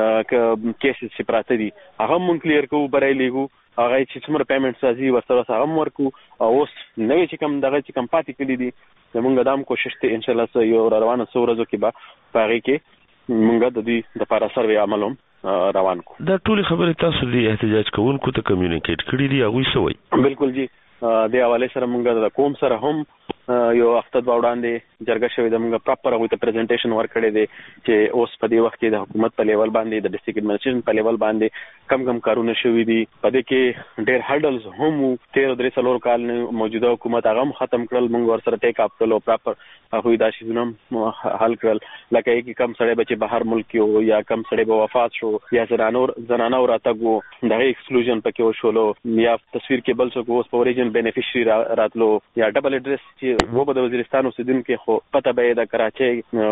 Speaker 13: که کیسز چې پراته دي هغه هم مونږ کلیر کوو، برای لیږو، هغه چې څومره پیمنټس راځي ورسره ورسره هم ورکو. او اوس نوې چې کوم دغه چې کوم پاتې کلي دي زمونږ دا هم کوشش دی انشاءالله یو را روانه څو ورځو کې به په هغې کې مونږ د دوی دپاره سروې عمل هم روان کړو.
Speaker 21: دا ټولې خبرې تاسو د احتجاج کوونکو ته کمیونیکیټ کړي دي، هغوی څه وایي؟
Speaker 13: بالکل جی، د حوالې سره مونږ د قوم سره هم یو هفته دوه وړاندې جرګه شوې ده، مونږ پراپر هغوی ته پریزنټیشن ورکړی دی چې اوس په دې وخت کې د حکومت په لیول باندې د ډسټرکټ ایډمنسټریشن په لیول باندې کم کم کارونه شوي دي. په دې کې ډېر هرډلز هم وو، تېرو درې څلور کال موجوده حکومت هغه هم ختم کړل، مونږ ورسره ټیک اپ کړل او پراپر هغوی دا شیزونه هم حل کړل. لکه یې کې کم سړی به چې بهر ملک کې وو یا کم سړی به وفات شو یا زنانه راتګ وو د هغې ایکسکلوژن پکې وشولو، یا تصویر کې بل څوک اوس په اوریجن بینیفیشري راتلو، یا ډبل اډرس چې و به د وزیرستان اوسېدونکي خو پته به یې د کراچۍ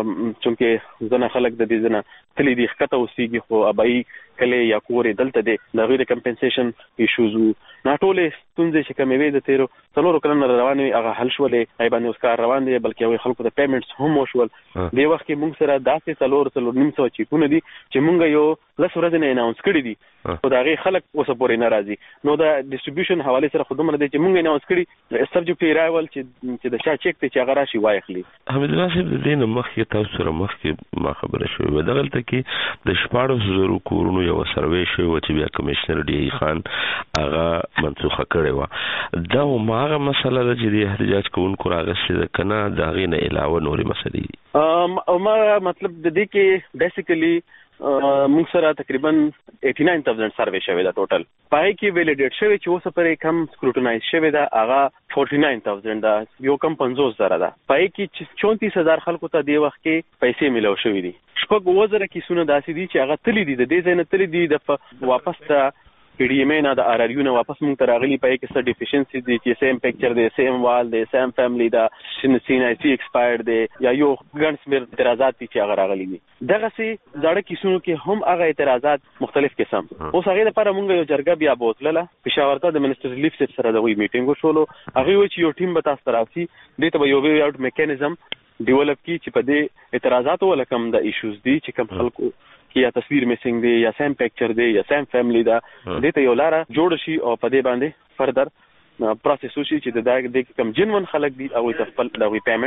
Speaker 13: چونکې ځنه خلک د دې ځنه تلي دي ښکته اوسېږي خو ابایي کلی یا کور یې دلته دی، د هغوی د کمپنسیشن ایشوز وو. نو ټولې ستونزې چې کومې وې د تېرو څلورو کلونو روانې وې هغه حل شولې، هغې باندې اوس کار روان دی، بلکې هغوی خلکو ته پیمنټس هم وشول. دې وخت کې مونږ سره داسې څلور څلور نیم سوه چیکونه دي چې مونږ یو لس ورځې نه اناونس کړي دي، خو د هغې خلک اوسه پورې نه راځي. نو د ډسټریبیوشن حوالې سره خو دومره دی چې مونږ اناونس کړي سبجیکټ ایرایول چې د چا چیک دی چې هغه راشي واخلي.
Speaker 21: حمید الله صاحب، د دې نه مخکې تاسو سره مخکې ما خبره شوې وه دغلته کې د شپاړسو زرو کورونو یوه سروې شوې وه چې بیا کمیشنر ډي ای خان هغه منسوخه کړې وه. دا هماغه مسله ده چې د احتجاج کوونکو راغستې ده که نه د هغې نه علاوه نورې مسلې دي؟
Speaker 13: هماغه مطلب د دې کې بیسیکلي مونږ سره تقریبا ایټي ناین تاوزنډ سروې شوې ده ټوټل، په هغې کې ویلیډیټ شوې چې اوسه پورې کم سکروټنایز شوې ده هغه فورټي ناین تاوزنډ ده، یو کم پنځوس زره ده. په هغې کې چونتیس هزار خلکو ته دې وخت کې پیسې میلاو شوي دي. شپږ اووه زره کیسونه داسې دي چې هغه تللي دي، د دې ځای نه تللي دي د واپس ته پی ډي ایم ای نه د آر آر یو نه واپس مونږ ته راغلي. په هغې کې څه ډیفیشنسي دي چې سیم پکچر دی، سیم وال دی، سیم فیملی ده، سی آی سی ایکسپایر دی، یا یو ګڼ شمېر اعتراضات دي چې هغه راغلي دي. دغسې زاړه کیسونو کې هم هغه اعتراضات مختلف قسم. اوس هغې دپاره مونږ یو جرګه بیا بوتلله پېښور ته، د منسټر ریلیف صاحب سره د هغوی میټینګ وشولو. هغوی وایي چې یو ټیم به تاسو ته راسي، دې ته به یو وے آوټ میکانیزم ډیولپ کړي چې په دې اعتراضاتو والا کم د ایشوز دي چې کم خلکو یا تصویر میسنګ دی یا سیم پکچر دی یا سیم فیملی ده، دې ته یو لاره جوړ شي او په دې باندې فردر پروسس وشي چې د دې کم جنون خلک دي هغوی ته خپل د هغوی پیمنټ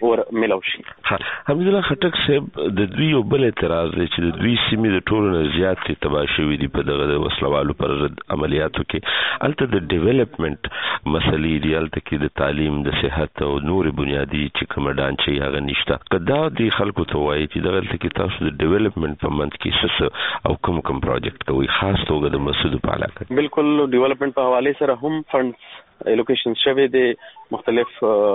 Speaker 13: ور ملو شي.
Speaker 21: حمید الله خټک صاحب د دوی یو بل اعتراض دی چې د دوی سیمې د ټولو نه زیات تباه شوي دي په دغه د وسلوالو پر ضد عملیاتو کې. هلته د ډیولپمنټ مسلې دي، هلته کې د تعلیم، د صحت او نور بنیادي چې کوم ډانچې هغه نشته. که دا د خلکو ته وایي چې دغلته کې تاسو د ډیولپمنټ په منځ کې څه او کوم کوم پروجیکټ کوي، خاص توګه د مسعود په علاقه؟
Speaker 13: بالکل ډیولپمنٹ په حواله سره هم فندز الوکیشن شوی دی مختلف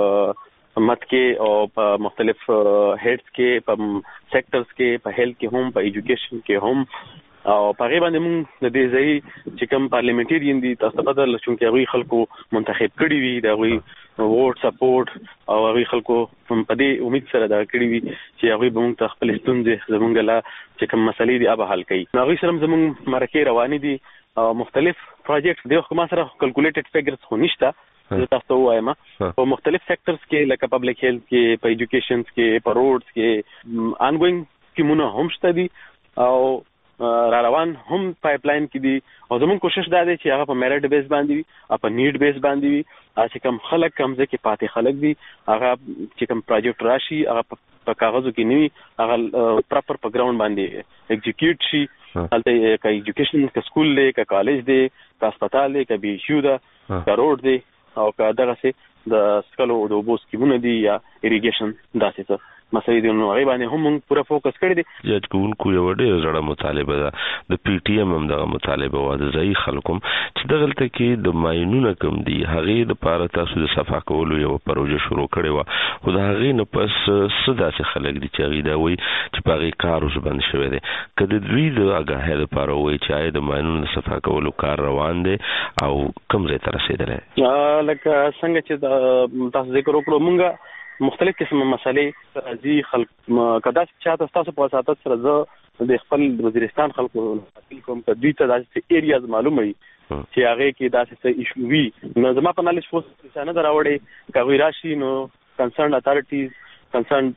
Speaker 13: مت کې او په مختلف هیډز کې، په سېکټرز کې، په هیلث کې هم، په ایجوکیشن کې هم، او په غیبه باندې موږ د دې ځای چې کوم پارلیمنټریان دي تاسو ته بدل چې هغه خلکو منتخب کړي وي، دا وی ووټ سپورټ او هغه خلکو په دې امید سره دا کړی وي چې هغه به موږ ته خپل ستونزې زمونږ لا چې کوم مسلې دي هغه حل کړي. هغه سره زمونږ مرکه روانې دي او مختلف پروجیکټ دی، خو ما سره کیلکولیټډ فیګرز خو نشته زه تاسو وایم. په مختلف سېکټرز کې لکه پبلک هیلث کې، په ایجوکیشن کې، په روډز کې انګوینګ سکیمونه هم شته دي او را روان هم پایپلاین کې دي. او زموږ کوشش دا دی چې هغه په میرټ بیس باندې وي او په نیډ بیس باندې وي. چې کوم خلک کم ځکه پاتې خلک دي هغه چې کوم پروجیکټ راشي هغه په کاغذو کې نه وي، هغه پراپر په ګراوند باندې ایگزیکیوټ شي. هلته که ایجوکیشن، که سکول دی، که کالج دی، که هسپتال دی، که بي ایچ یو ده، که روډ دی او که دغسې د سکلو د اوبو سکیمونه دي یا اریګیشن داسې څه مسئلې دي. نو هغې باندې هم موږ پوره فوکس کړی دی.
Speaker 21: جج کوونکو یوه ډېره زړه مطالبه ده، د پی ټي ایم هم دغه مطالبه وه، د ځایي خلکو هم، چې دغلته کې د ماینونه کوم دي هغې دپاره تاسو د صفا کولو یوه پروژه شروع کړې وه، خو د هغې نه پس څه داسې خلک دي چې هغې دا وایي چې په هغې کار اوس بند شوی دی. که د دوی د اګاهۍ دپاره وایي چې آیا د ماینونو د صفا کولو کار روان دی او کوم ځای ته رسېدلی؟
Speaker 13: لکه څنګه چې تاسو ذکر وکړو، مونږ مختلف قسم مسئلې راځي خلک کدا چې چاته تاسو په وساتت سره زه د خپل وزیرستان خلکو کوم ته دوی ته داسې ایریاز معلومه وي چې هغه کې داسې څه ایشو وي، نو زما په نالج فورس څه نه دراوړي کوي راشي نو کنسرن اتارټیز کنسرن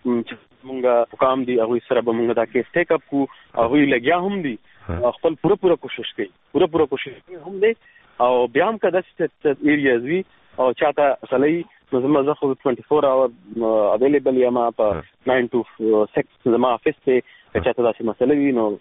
Speaker 13: مونږه حکام دي هغه سره به مونږ دا کیس ټیک اپ کو، هغه لګیا هم دي خپل پوره پوره کوشش کوي، پوره پوره کوشش هم دي. او بیا هم کدا چې ایریاز وي او چاته اصلي نو زما زه خو ټوئنټي فور اور اویلیبل یم په ناین ټو سکس زما افیس ته، که چاته داسې مسله وي نو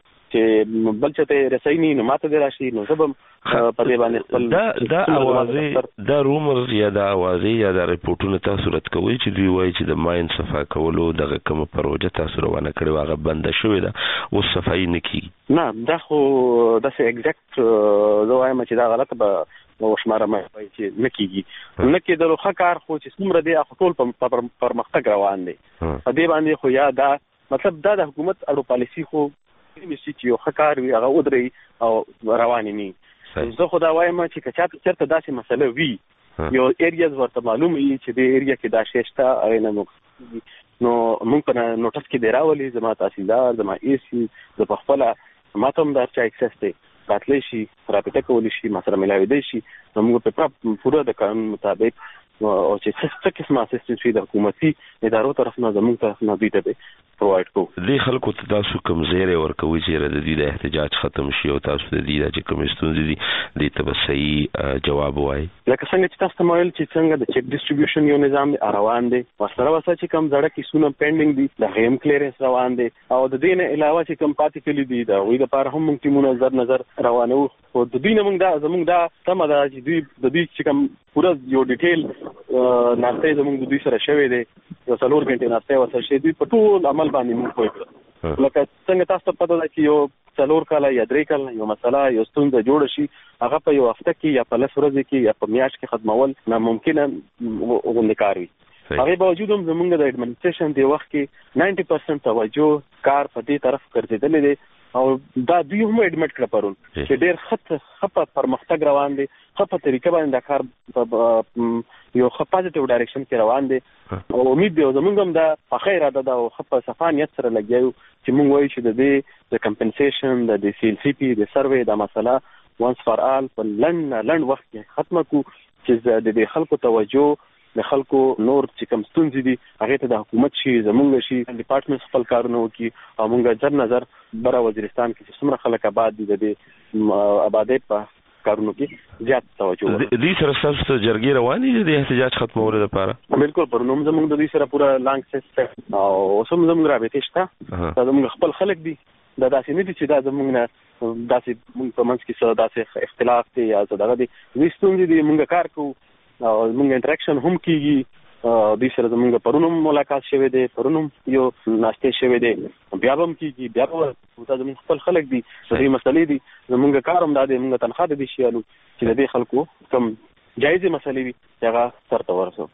Speaker 13: چې بل چاته رسېنی نو ماته دی راشي نو زه به په دې باندې خپل
Speaker 21: دا دا اوازې دا رومرز یا دا اوازې یا دا رپورټونه تاسو رد کوئ چې دوی وایي چې د ماین صفا کولو دغه کومه پروژه تاسو روانه کړې وه هغه بنده شوې ده، اوس صفایي نه کېږي؟
Speaker 13: نه، دا خو داسې اګزیکټ زه وایم چې دا غلطه به او شماره مې وایي چې نه کېږي. نه کېدلو ښه کار خو چې څومره دی خو ټول په پرمختګ روان دی. په دې باندې خو یا دا مطلب دا د حکومت اړو پالیسي خو نشي چې یو ښه کار وي هغه ودرېږي او روانې نه. زه خو دا وایم چې که چاته چېرته داسې مسله وي یو ایریاز ورته معلوم وي چې دې ایریا کې دا شی شته هغې نه موږ نو موږ په نوټس کې دی راولي، زما تحصیلدار، زما ای سی، زه په خپله ما ته هم دا چا اکسس دی راتلی شي، رابطه کولی شي، ما سره ملاوېدی شي، نو موږ په پوره د قانون مطابق او چې څه قسمه اسسټنس وي د حکومتي ادارو طرف نه زموږ طرف نه دوی ته به پرووایډ کوو.
Speaker 21: دې خلکو ته تاسو کوم زیری ورکوئ چې د دوی د احتجاج ختم شي او تاسو د دوی دا چې کومې ستونزې دي دې ته به صحیح جواب ووایي؟
Speaker 13: لکه څنګه چې تاسو ته مې ویل چې څنګه د چیک ډسټریبیوشن یو نظام دی روان دی، ورسره ورسره چې کوم زړه کیسونه پینډینګ دي د هغې هم کلیرنس روان دی، او د دې نه علاوه چې کوم پاتې کلي دي د هغوی دپاره هم موږ ټیمونه زر نظر روانوو. خو د دوی نه موږ دا زموږ دا تمه ده چې دوی د دوی چې کوم پوره یو ډیټیل ناستی زموږ د دوی سره شوی دی، د څلور غنټې ناستی ورسره شوی، دوی په ټول عمل باندې موږ پوه کړه. لکه څنګه تاسو ته پته ده چې یو څلور کاله یا درې کاله یو مسله یو ستونزه جوړه شي هغه په یو هفته کې یا په لس ورځې کې یا په میاشت کې ختمول ناممکنه غوندې کار وي. هغې باوجود هم زموږ د ایډمنسټریشن د وخت کې ناینټي پرسنټ توجه کار په دې طرف ګرځېدلی دی او دا دوی هم اډمټ کړه پرون چې ډېر ښه په پرمختګ روان دی، ښه په طریقه باندې دا کار یو ښه پازیټیو ډایرکشن کې روان دی او امید دی او زموږ هم دا پخه اراده ده او ښه په صفا نیت سره لګیا یو چې موږ وایو چې د دې د کمپنسیشن د د سی ایل سی پي د سروې دا مسله وانس فار آل په لنډ لنډ وخت کې ختمه کړو چې د دې خلکو توجه د خلکو نور چې کوم ستونزې دي هغې ته د حکومت شي زمونږ شي ډپارټمنټ خپل کارونه وکړي او موږ زر نظر بره وزیرستان کې چې څومره خلک آباد دي د دې آبادۍ په کارونو کې زیات توجه
Speaker 21: ورکړي. دې سره سره جرګې روانې دي د احتجاج ختمولو لپاره؟
Speaker 13: بالکل پر نوم زموږ د دې سره پورا لانګ سیستم او سم زموږ رابطه شته. دا زموږ خپل خلک دي، دا داسې نه دي چې دا زموږ نه داسې موږ په منځ کې څه داسې اختلاف دی یا څه دغه دي. دوی ستونزې دي، موږ کار کوو او موږ انټراکشن هم کیږي. دوی سره زموږ پرونم ملاقات شوی دی، پرونم یو ناشته شوی دی، بیا هم کیږي، بیا به دا زموږ خپل خلک دي. دې مسلې دي زموږ کار هم دا دی، موږ تنخواه د دې شیانو چې د دې خلکو کم جایزې مسلې وي هغه سرته ورسو.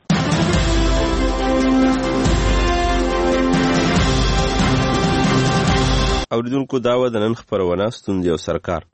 Speaker 21: اوریدونکو دا و د نن خبرونه ستوندې او سرکار